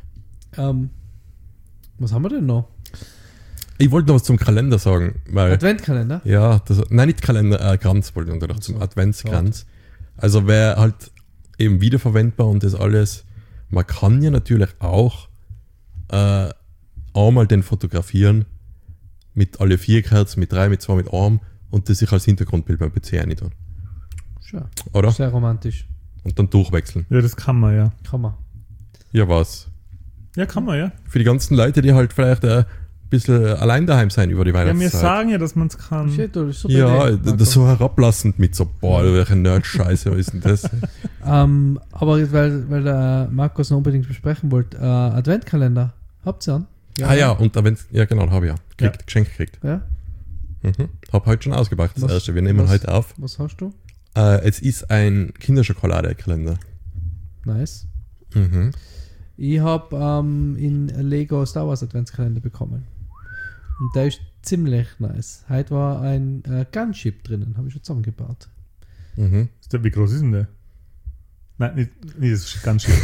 Ähm, was haben wir denn noch? Ich wollte noch was zum Kalender sagen, weil. Adventkalender? Ja, das, nein, nicht Kalender, äh, Kranz wollte ich noch zum so. Adventskranz. Also wäre halt eben wiederverwendbar und das alles. Man kann ja natürlich auch äh, einmal den fotografieren mit alle vier Kerzen, mit drei, mit zwei, mit einem und das sich als Hintergrundbild beim P C rein tun. Ja, Oder? sehr romantisch. Und dann durchwechseln. Ja, das kann man, ja. Kann man. Ja, was? Ja, kann man, ja. Für die ganzen Leute, die halt vielleicht äh, ein bisschen allein daheim sein über die Ja, wir Weihnachtszeit. sagen ja, dass man es kann. Shit, das ist super Ja, Idee, d- Marco. das so herablassend mit so, boah, welche Nerd-Scheiße, was ist denn das? Ähm, aber weil, weil der Markus noch unbedingt besprechen wollte, äh, Adventkalender, habt ihr an? ah ja, und da wenn's, ja genau, habe ich ja. Kriegt, Ja. Geschenk gekriegt. Ja? Mhm. Hab heute schon ausgepackt, das Was- erste. Wir nehmen was- heute auf. Was hast du? Äh, es ist ein Kinderschokolade-Kalender. Nice. Mhm. Ich habe ähm, in Lego Star Wars Adventskalender bekommen. Und der ist ziemlich nice. Heute war ein äh, Gunship drinnen, habe ich schon zusammengebaut. Mhm. Ist der, wie groß ist denn der? Nein, nicht, nicht das ist ganz schön.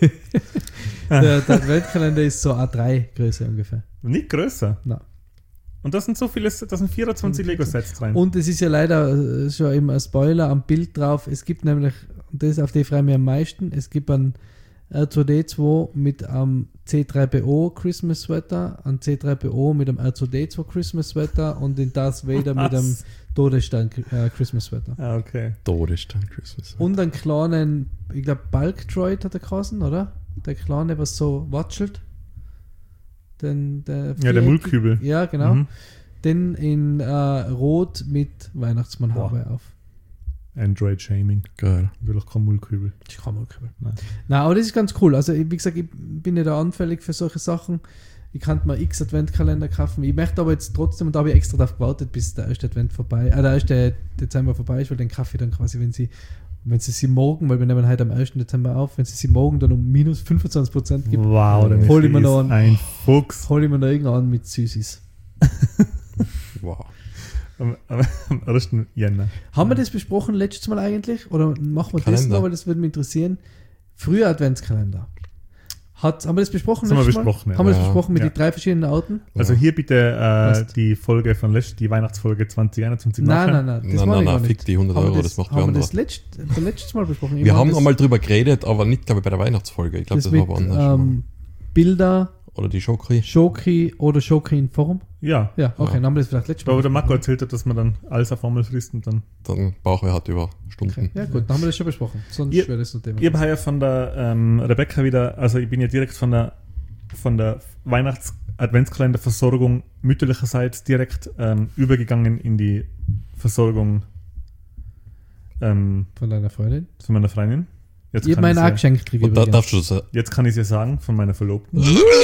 Der, der Adventskalender ist so A drei Größe ungefähr. Nicht größer. Nein. Und da sind so viele, da sind vierundzwanzig Lego-Sets drin. Und es ist ja leider äh, schon immer ein Spoiler am Bild drauf. Es gibt nämlich, und das auf die freue ich mich am meisten, es gibt einen R zwei D zwei mit einem C drei P O Christmas Sweater, einen C drei P O mit einem R zwei D zwei Christmas Sweater und den Darth Vader mit einem Was? Todesstern äh, Christmas Sweater. Ah, okay. Todesstern Christmas. Und einen kleinen, ich glaube Bulk Droid hat er geheißen, oder? Der kleine, was so watschelt. Den, der Ja, der Mullkübel. Ja, genau. Mhm. Den in äh, Rot mit Weihnachtsmannhaube auf. Android-Shaming. Geil. Ich will auch kein Mullkübel. Ich kann Mullkübel. Nein. Nein, aber das ist ganz cool. Also, ich- wie gesagt, ich bin ja da anfällig für solche Sachen. Ich kann mir x Adventkalender kaufen. Ich möchte aber jetzt trotzdem, und da habe ich extra darauf gewartet, bis der erste Advent vorbei, äh, der erste Dezember vorbei ist, weil den Kaffee dann quasi, wenn sie, wenn sie sie morgen, weil wir nehmen heute am ersten Dezember auf, wenn sie sie morgen dann um minus fünfundzwanzig Prozent gibt, Wow, der Hol Michi ich mir noch ist einen. ein Fuchs. hole ich mir da irgendwann mit Süßis. Wow. Am, am, am ersten Jänner. Haben wir das besprochen letztes Mal eigentlich? Oder machen wir das Kalender. noch, weil das würde mich interessieren. Früher Adventskalender. Hat, haben wir das besprochen? Das haben wir letztes Mal? besprochen, ja. Haben wir das Ja. besprochen mit Ja. den drei verschiedenen Arten? Also Ja. hier bitte äh, Passt. die Folge von letzt, die Weihnachtsfolge zwanzig einundzwanzig Nein, nachher. nein, nein. Das Nein, meine nein, ich gar nein, nicht. fick die hundert Haben wir Euro, das, das macht haben wer wir anderer. das letzt, das letztes Mal besprochen? Ich Wir meine, haben das, einmal drüber geredet, aber nicht, glaube ich, bei der Weihnachtsfolge. Ich glaube, das das, mit war woanders. schon ähm, Bilder, mal. Oder die Schokri. Schoki oder Schoki in Form. Ja. Ja, okay, Ja. dann haben wir das vielleicht letztes Mal. Aber der Marco erzählt hat, dass man dann alles auf einmal frisst und dann. Dann Bauchweh hat über Stunden. Okay. Ja, gut, dann haben wir das schon besprochen. Sonst Ihr- wäre das ein Thema. Ich habe ja von der ähm, Rebecca wieder, also ich bin ja direkt von der von der Weihnachts-Adventskalender-Versorgung mütterlicherseits direkt ähm, übergegangen in die Versorgung ähm, Von deiner Freundin. von meiner Freundin. Jetzt Ich habe kann meinen ich auch ja, geschenkt gekriegt. Und da übrigens. darfst du das. jetzt kann ich es ja sagen, von meiner Verlobten.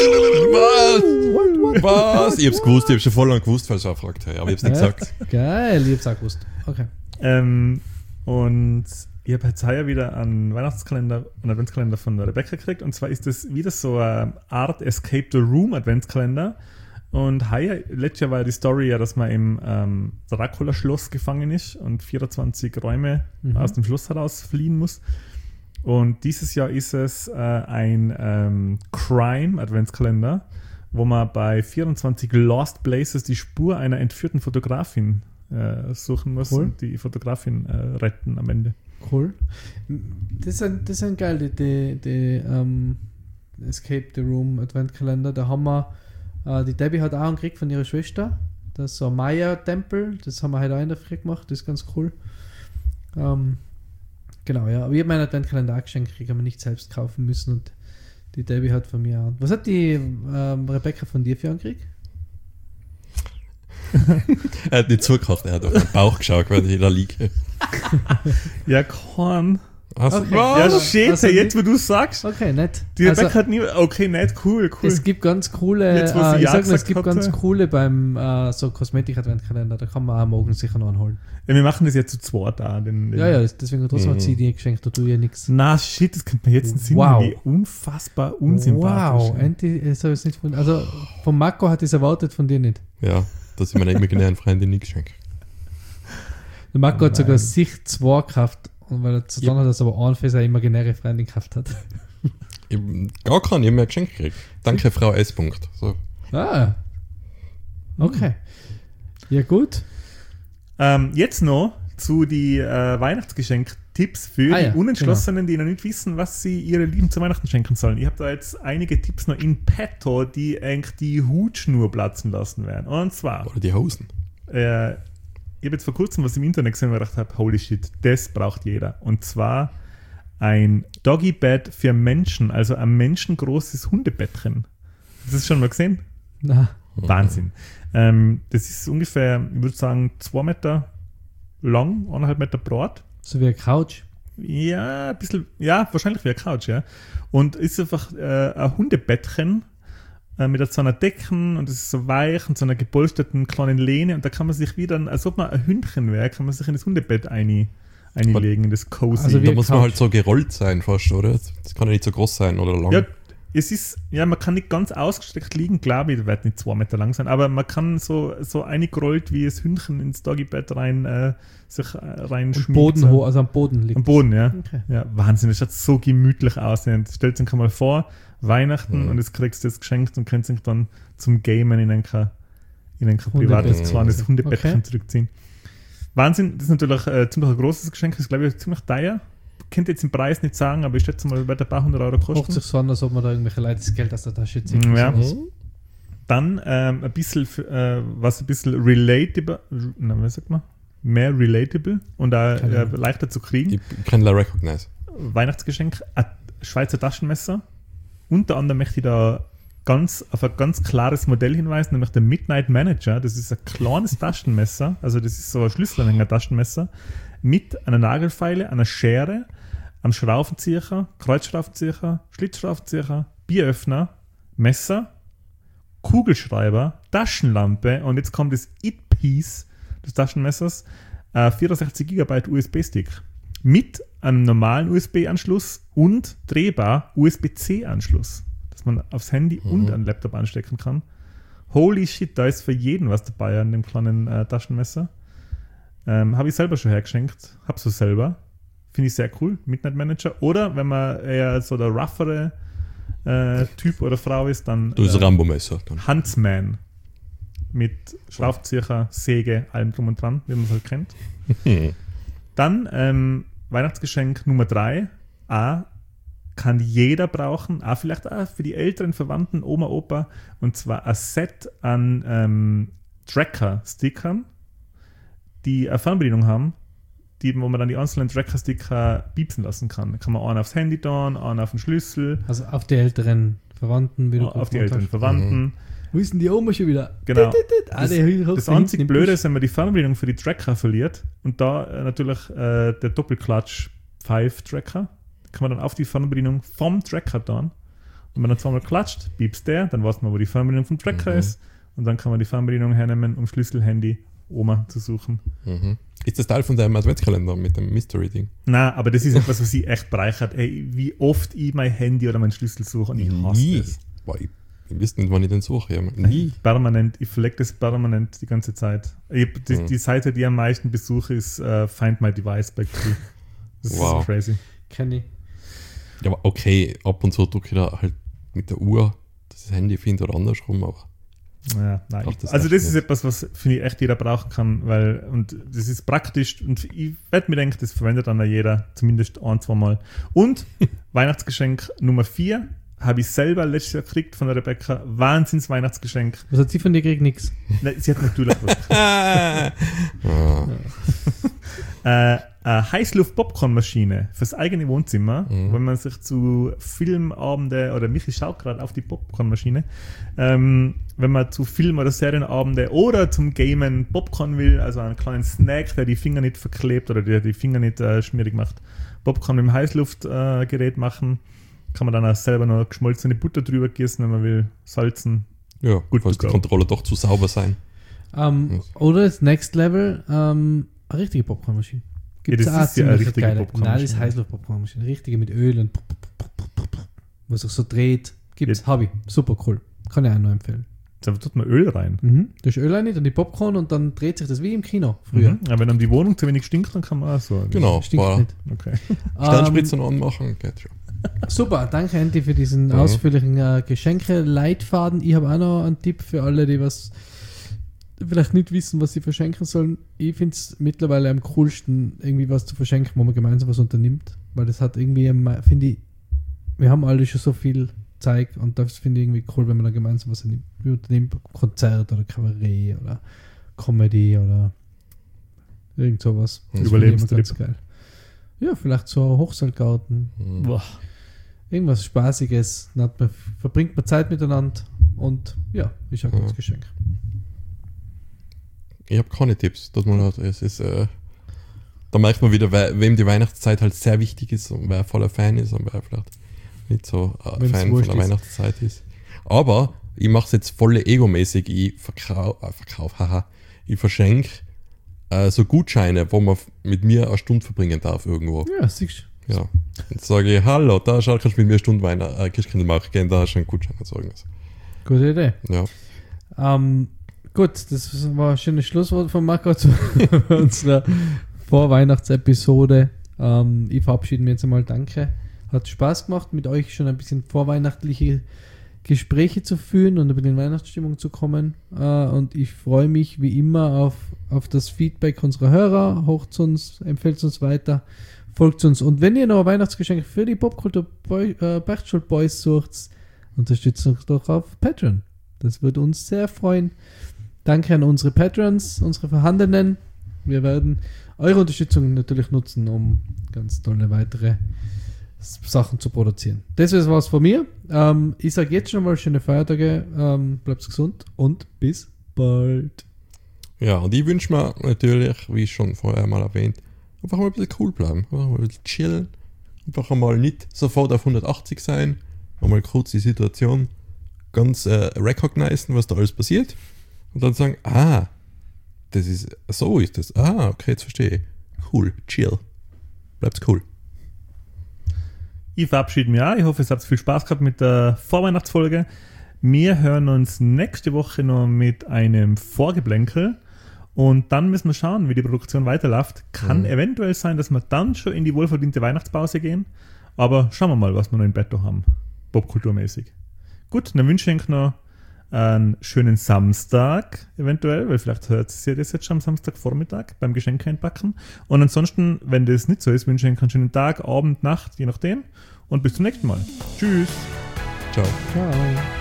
Was? Was? Ich hab's gewusst, ich hab's schon voll lang gewusst, weil ich auch gefragt habe. Aber ich hab's nicht Echt? gesagt. Geil, ich hab's auch gewusst. Okay. Ähm, und ich habe jetzt heuer wieder einen Weihnachtskalender, einen Adventskalender von der Rebecca gekriegt. Und zwar ist das wieder so eine Art Escape the Room Adventskalender. Und heuer, letztes Jahr war die Story ja, dass man im ähm, Dracula-Schloss gefangen ist und vierundzwanzig Räume Mhm. aus dem Schloss heraus fliehen muss. Und dieses Jahr ist es äh, ein ähm, Crime-Adventskalender, wo man bei vierundzwanzig Lost Places die Spur einer entführten Fotografin äh, suchen muss Cool. und die Fotografin äh, retten am Ende. Cool. Das sind, das sind geil, die, die, die ähm, Escape the Room Adventkalender. Da haben wir, äh, die Debbie hat auch einen gekriegt von ihrer Schwester. Das ist so ein Maya-Tempel. Das haben wir heute auch in der Früh gemacht. Das ist ganz cool. Ähm, genau, ja. Aber ich habe meinen Adventkalender auch geschenkt gekriegt, haben wir nicht selbst kaufen müssen. Und die Debbie hat von mir auch. Was hat die ähm, Rebecca von dir für einen gekriegt? Er hat nicht zugehört, er hat auf den Bauch geschaut, wenn ich da liege. Ja, Korn. Also, Okay. Ja, was? shit, Also jetzt wo du sagst. Okay, nett. Die Also- Rebecca hat nie. Okay, nett, cool, cool. Es gibt ganz coole, Jetzt, wo sie äh, ich Ja sag nur, es gesagt gibt hat, ganz äh. coole beim äh, so Kosmetik-Adventkalender, da kann man auch morgen sicher noch anholen. Ja, wir machen das jetzt zu zweit da. Den, den Ja, ja, das- deswegen trotzdem hat Mhm. sie dir geschenkt, da tue ich ja nichts. Na, shit, das könnte man jetzt einen Sinn Wow. wie unfassbar unsympathisch. Wow, endlich, das habe ich nicht von, also von Marco hat es erwartet, von dir nicht. Ja, dass ich meiner imaginären Freundin nichts schenke. Der Marco hat sogar Nein. sich zwei gekauft, und weil er zu Ja. tun hat, dass er aber einen für seine imaginäre Freundin gekauft hat. Ich, gar keinen, ich habe mir ein Geschenk gekriegt. Danke, Frau S. Punkt. So. Ah, okay. Ja gut. Ähm, jetzt noch zu die äh, Weihnachtsgeschenk-Tipps für Ah die ja, Unentschlossenen, die noch nicht wissen, was sie ihre Lieben zu Weihnachten schenken sollen. Ich habe da jetzt einige Tipps noch in petto, die eigentlich die Hutschnur platzen lassen werden. Und zwar, Oder die Hosen. äh, ich habe jetzt vor kurzem was im Internet gesehen und mir gedacht habe, holy shit, das braucht jeder. Und zwar ein Doggy-Bed für Menschen, also ein menschengroßes Hundebettchen. Hast du das schon mal gesehen? Na, Wahnsinn. Ähm, das ist ungefähr, ich würde sagen, zwei Meter lang, eineinhalb Meter breit. so wie eine Couch. Ja, ein bisschen, ja, wahrscheinlich wie eine Couch, ja. Und ist einfach äh, ein Hundebettchen äh, mit so einer Decken und es ist so weich und so einer gepolsterten kleinen Lehne und da kann man sich wieder, als ob man ein Hündchen wäre, kann man sich in das Hundebbett ein, einlegen, in das Cozy. Also wie Da eine muss man Couch. halt so gerollt sein fast, oder? Das kann ja nicht so groß sein oder lang. ja, es ist, ja, man kann nicht ganz ausgestreckt liegen, glaube ich, das wird nicht zwei Meter lang sein, aber man kann so, so eingerollt wie das Hündchen ins Doggybett rein, äh, sich äh, Und reinschmiegen. Boden hoch, also am Boden liegt. Am Boden, ja. Okay. Ja, Wahnsinn, das schaut so gemütlich aus. Stellt euch mal vor, Weihnachten Mhm. und jetzt kriegst du das geschenkt und kannst dich dann zum Gamen in ein, in ein Hundebett. privates kleines Hundebettchen Okay. zurückziehen. Wahnsinn, das ist natürlich äh, ziemlich ein großes Geschenk, das ist glaube ich ziemlich teuer. Könnt ihr jetzt den Preis nicht sagen, aber ich schätze mal, wird ein paar hundert Euro Hocht kosten. sich so an, als ob man da irgendwelche Leute das Geld aus der Tasche zieht. Ja. Sowas. Mhm. Dann ähm, ein bisschen, für, äh, was ein bisschen relatable, na, was sagt man? Mehr relatable und auch Keine äh, Ahnung. leichter zu kriegen. Ich kann la recognize. Weihnachtsgeschenk, ein Schweizer Taschenmesser. Unter anderem möchte ich da ganz auf ein ganz klares Modell hinweisen, nämlich der Midnight Manager. Das ist ein kleines Taschenmesser, also das ist so ein Schlüsselanhänger-Taschenmesser mit einer Nagelfeile, einer Schere, einem Schraubenzieher, Kreuzschraubenzieher, Schlitzschraubenzieher, Bieröffner, Messer, Kugelschreiber, Taschenlampe und jetzt kommt das It-Piece des Taschenmessers, äh, vierundsechzig Gigabyte U S B-Stick mit einem normalen U S B-Anschluss und drehbar U S B C-Anschluss, dass man aufs Handy Mhm. und einen Laptop anstecken kann. Holy shit, da ist für jeden was dabei an dem kleinen äh, Taschenmesser. Ähm, habe ich selber schon hergeschenkt, habe so selber. Finde ich sehr cool, Midnight Manager. Oder wenn man eher so der roughere äh, Typ oder Frau ist, dann Du bist äh, Rambo-Messer. Dann. Huntsman mit Schraubenzieher, Säge, allem drum und dran, wie man es halt kennt. Hm. Dann ähm, Weihnachtsgeschenk Nummer drei. A, kann jeder brauchen, auch vielleicht auch für die älteren Verwandten, Oma, Opa, und zwar ein Set an ähm, Tracker-Stickern, die eine Fernbedienung haben, die, wo man dann die einzelnen Tracker-Sticker piepsen lassen kann. Da kann man einen aufs Handy tun, einen auf den Schlüssel. Also auf die älteren Verwandten, wie du Auf die älteren hast. Verwandten. Mhm. Wo ist denn die Oma schon wieder? Genau. Ah, Das, das einzige Blöde ist, wenn man die Fernbedienung für die Tracker verliert und da äh, natürlich äh, der Doppelklatsch-Five-Tracker, kann man dann auf die Fernbedienung vom Tracker tun. Und wenn man dann zweimal klatscht, piepst der, dann weiß man, wo die Fernbedienung vom Tracker Mhm. ist. Und dann kann man die Fernbedienung hernehmen, um Schlüssel, Handy, Oma zu suchen. Mhm. Ist das Teil von deinem Adventskalender mit dem Mystery-Ding? Nein, aber das ist etwas, was ich echt bereichert. Ey, wie oft ich mein Handy oder meinen Schlüssel suche und ich hasse Nie. es. Boah, ich, ich wüsste nicht, wann ich den suche. Ja. Nie. Permanent, ich verlege das permanent die ganze Zeit. Ich, die, Mhm. die Seite, die ich am meisten besuche, ist uh, Find My Device bei Q. Das Wow. ist so crazy. Kenn ich. Ja, aber okay, ab und zu drücke ich da halt mit der Uhr das Handy finde oder andersrum, aber Ja, nein. Ach, das also echt das ist nicht. etwas, was finde ich echt jeder brauchen kann, weil und das ist praktisch und ich werde mir denken, das verwendet dann auch jeder zumindest ein, zwei Mal. Und Weihnachtsgeschenk Nummer vier habe ich selber letztes Jahr gekriegt von der Rebecca. Wahnsinns Weihnachtsgeschenk. Was hat sie von dir gekriegt? Nix. Nein, sie hat natürlich was. ah. äh, eine Heißluft-Popcorn-Maschine fürs eigene Wohnzimmer, Mhm. wenn man sich zu Filmabende, oder Michi schaut gerade auf die Popcorn-Maschine, ähm, wenn man zu Film- oder Serienabende oder zum Gamen Popcorn will, also einen kleinen Snack, der die Finger nicht verklebt oder der die Finger nicht äh, schmierig macht, Popcorn mit dem Heißluftgerät äh, machen, kann man dann auch selber noch geschmolzene Butter drüber gießen, wenn man will, salzen. Ja, Gut falls to die go. Controller doch zu sauber sein. Ähm, oder das Next Level, ähm, eine richtige Popcornmaschine. Gibt's Ja, das auch ist ja eine ziemlich richtige geile. Popcornmaschine. Nein, das ist Heißluft-Popcornmaschine. Richtige mit Öl und was sich so dreht. Gibt's, Ja. habe ich. Super cool. Kann ich auch nur empfehlen. Da tut man Öl rein. Mhm. Da ist Öl rein, dann die Popcorn und dann dreht sich das wie im Kino früher. Mhm. Aber wenn dann die Wohnung zu wenig stinkt, dann kann man auch so. Genau, Stinkt war nicht. Okay. Sternspritzen anmachen, geht schon. Ähm, super, danke Andy für diesen Mhm. ausführlichen äh, Geschenke-Leitfaden. Ich habe auch noch einen Tipp für alle, die was vielleicht nicht wissen, was sie verschenken sollen. Ich finde es mittlerweile am coolsten, irgendwie was zu verschenken, wo man gemeinsam was unternimmt. Weil das hat irgendwie, am- finde ich, wir haben alle schon so viel Zeit und das finde ich irgendwie cool, wenn man dann gemeinsam was unternimmt. Wir unternehmen Konzert oder Kabarett oder Comedy oder irgend sowas. Das finde ich immer Überlebenstrip. ganz geil. Ja, vielleicht so ein Hochseilgarten. Mhm. Boah. Irgendwas Spaßiges. Dann hat man, verbringt man Zeit miteinander und ja, ist ein Ja. gutes Geschenk. Ich habe keine Tipps. Dass man halt, es ist, äh, da merkt man wieder, wer, wem die Weihnachtszeit halt sehr wichtig ist und wer voller Fan ist und wer vielleicht nicht so ein Wem's Fan von wurscht der ist. Weihnachtszeit ist. Aber ich mache es jetzt voll egomäßig. Ich verkaufe, äh, verkauf, haha, ich verschenke äh, so Gutscheine, wo man f- mit mir eine Stunde verbringen darf irgendwo. Ja, siehst du. Ja. Und sage ich, hallo, da schau, kannst du mit mir eine Stunde Weihnachten, äh, Christkindl machen gehen, da hast du einen Gutschein erzeugen. Gute Idee. Ja. Ähm, gut, das war ein schönes Schlusswort von Marco zu unserer Vorweihnachtsepisode. Ähm, ich verabschiede mich jetzt einmal. Danke. Hat Spaß gemacht, mit euch schon ein bisschen vorweihnachtliche Gespräche zu führen und über die Weihnachtsstimmung zu kommen. Äh, und ich freue mich wie immer auf, auf das Feedback unserer Hörer. Hocht uns, empfehlt uns weiter, folgt uns. Und wenn ihr noch ein Weihnachtsgeschenk für die Popkultur Boy, äh, Beichtschuld Boys sucht, unterstützt uns doch auf Patreon. Das würde uns sehr freuen. Danke an unsere Patrons, unsere Vorhandenen. Wir werden eure Unterstützung natürlich nutzen, um ganz tolle weitere S- Sachen zu produzieren. Das ist was von mir. Ähm, ich sage jetzt schon mal schöne Feiertage. Ähm, bleibt gesund und bis bald. Ja, und ich wünsche mir natürlich, wie schon vorher mal erwähnt, einfach mal ein bisschen cool bleiben, einfach mal ein bisschen chillen, einfach einmal nicht sofort auf hundertachtzig sein, einmal kurz die Situation ganz äh, recognizen, was da alles passiert und dann sagen, ah, das ist, so ist das, ah, okay, jetzt verstehe ich. Cool, chill, bleibt's cool. Ich verabschiede mich auch. Ich hoffe, es hat viel Spaß gehabt mit der Vorweihnachtsfolge. Wir hören uns nächste Woche noch mit einem Vorgeblänkel und dann müssen wir schauen, wie die Produktion weiterläuft. Kann Mhm. eventuell sein, dass wir dann schon in die wohlverdiente Weihnachtspause gehen, aber schauen wir mal, was wir noch in petto haben, popkulturmäßig. Gut, dann wünsche ich euch noch einen schönen Samstag eventuell, weil vielleicht hört ihr das jetzt schon am Samstagvormittag beim Geschenke einpacken. Und ansonsten, wenn das nicht so ist, wünsche ich euch einen schönen Tag, Abend, Nacht, je nachdem. Und bis zum nächsten Mal. Tschüss. Ciao. Ciao.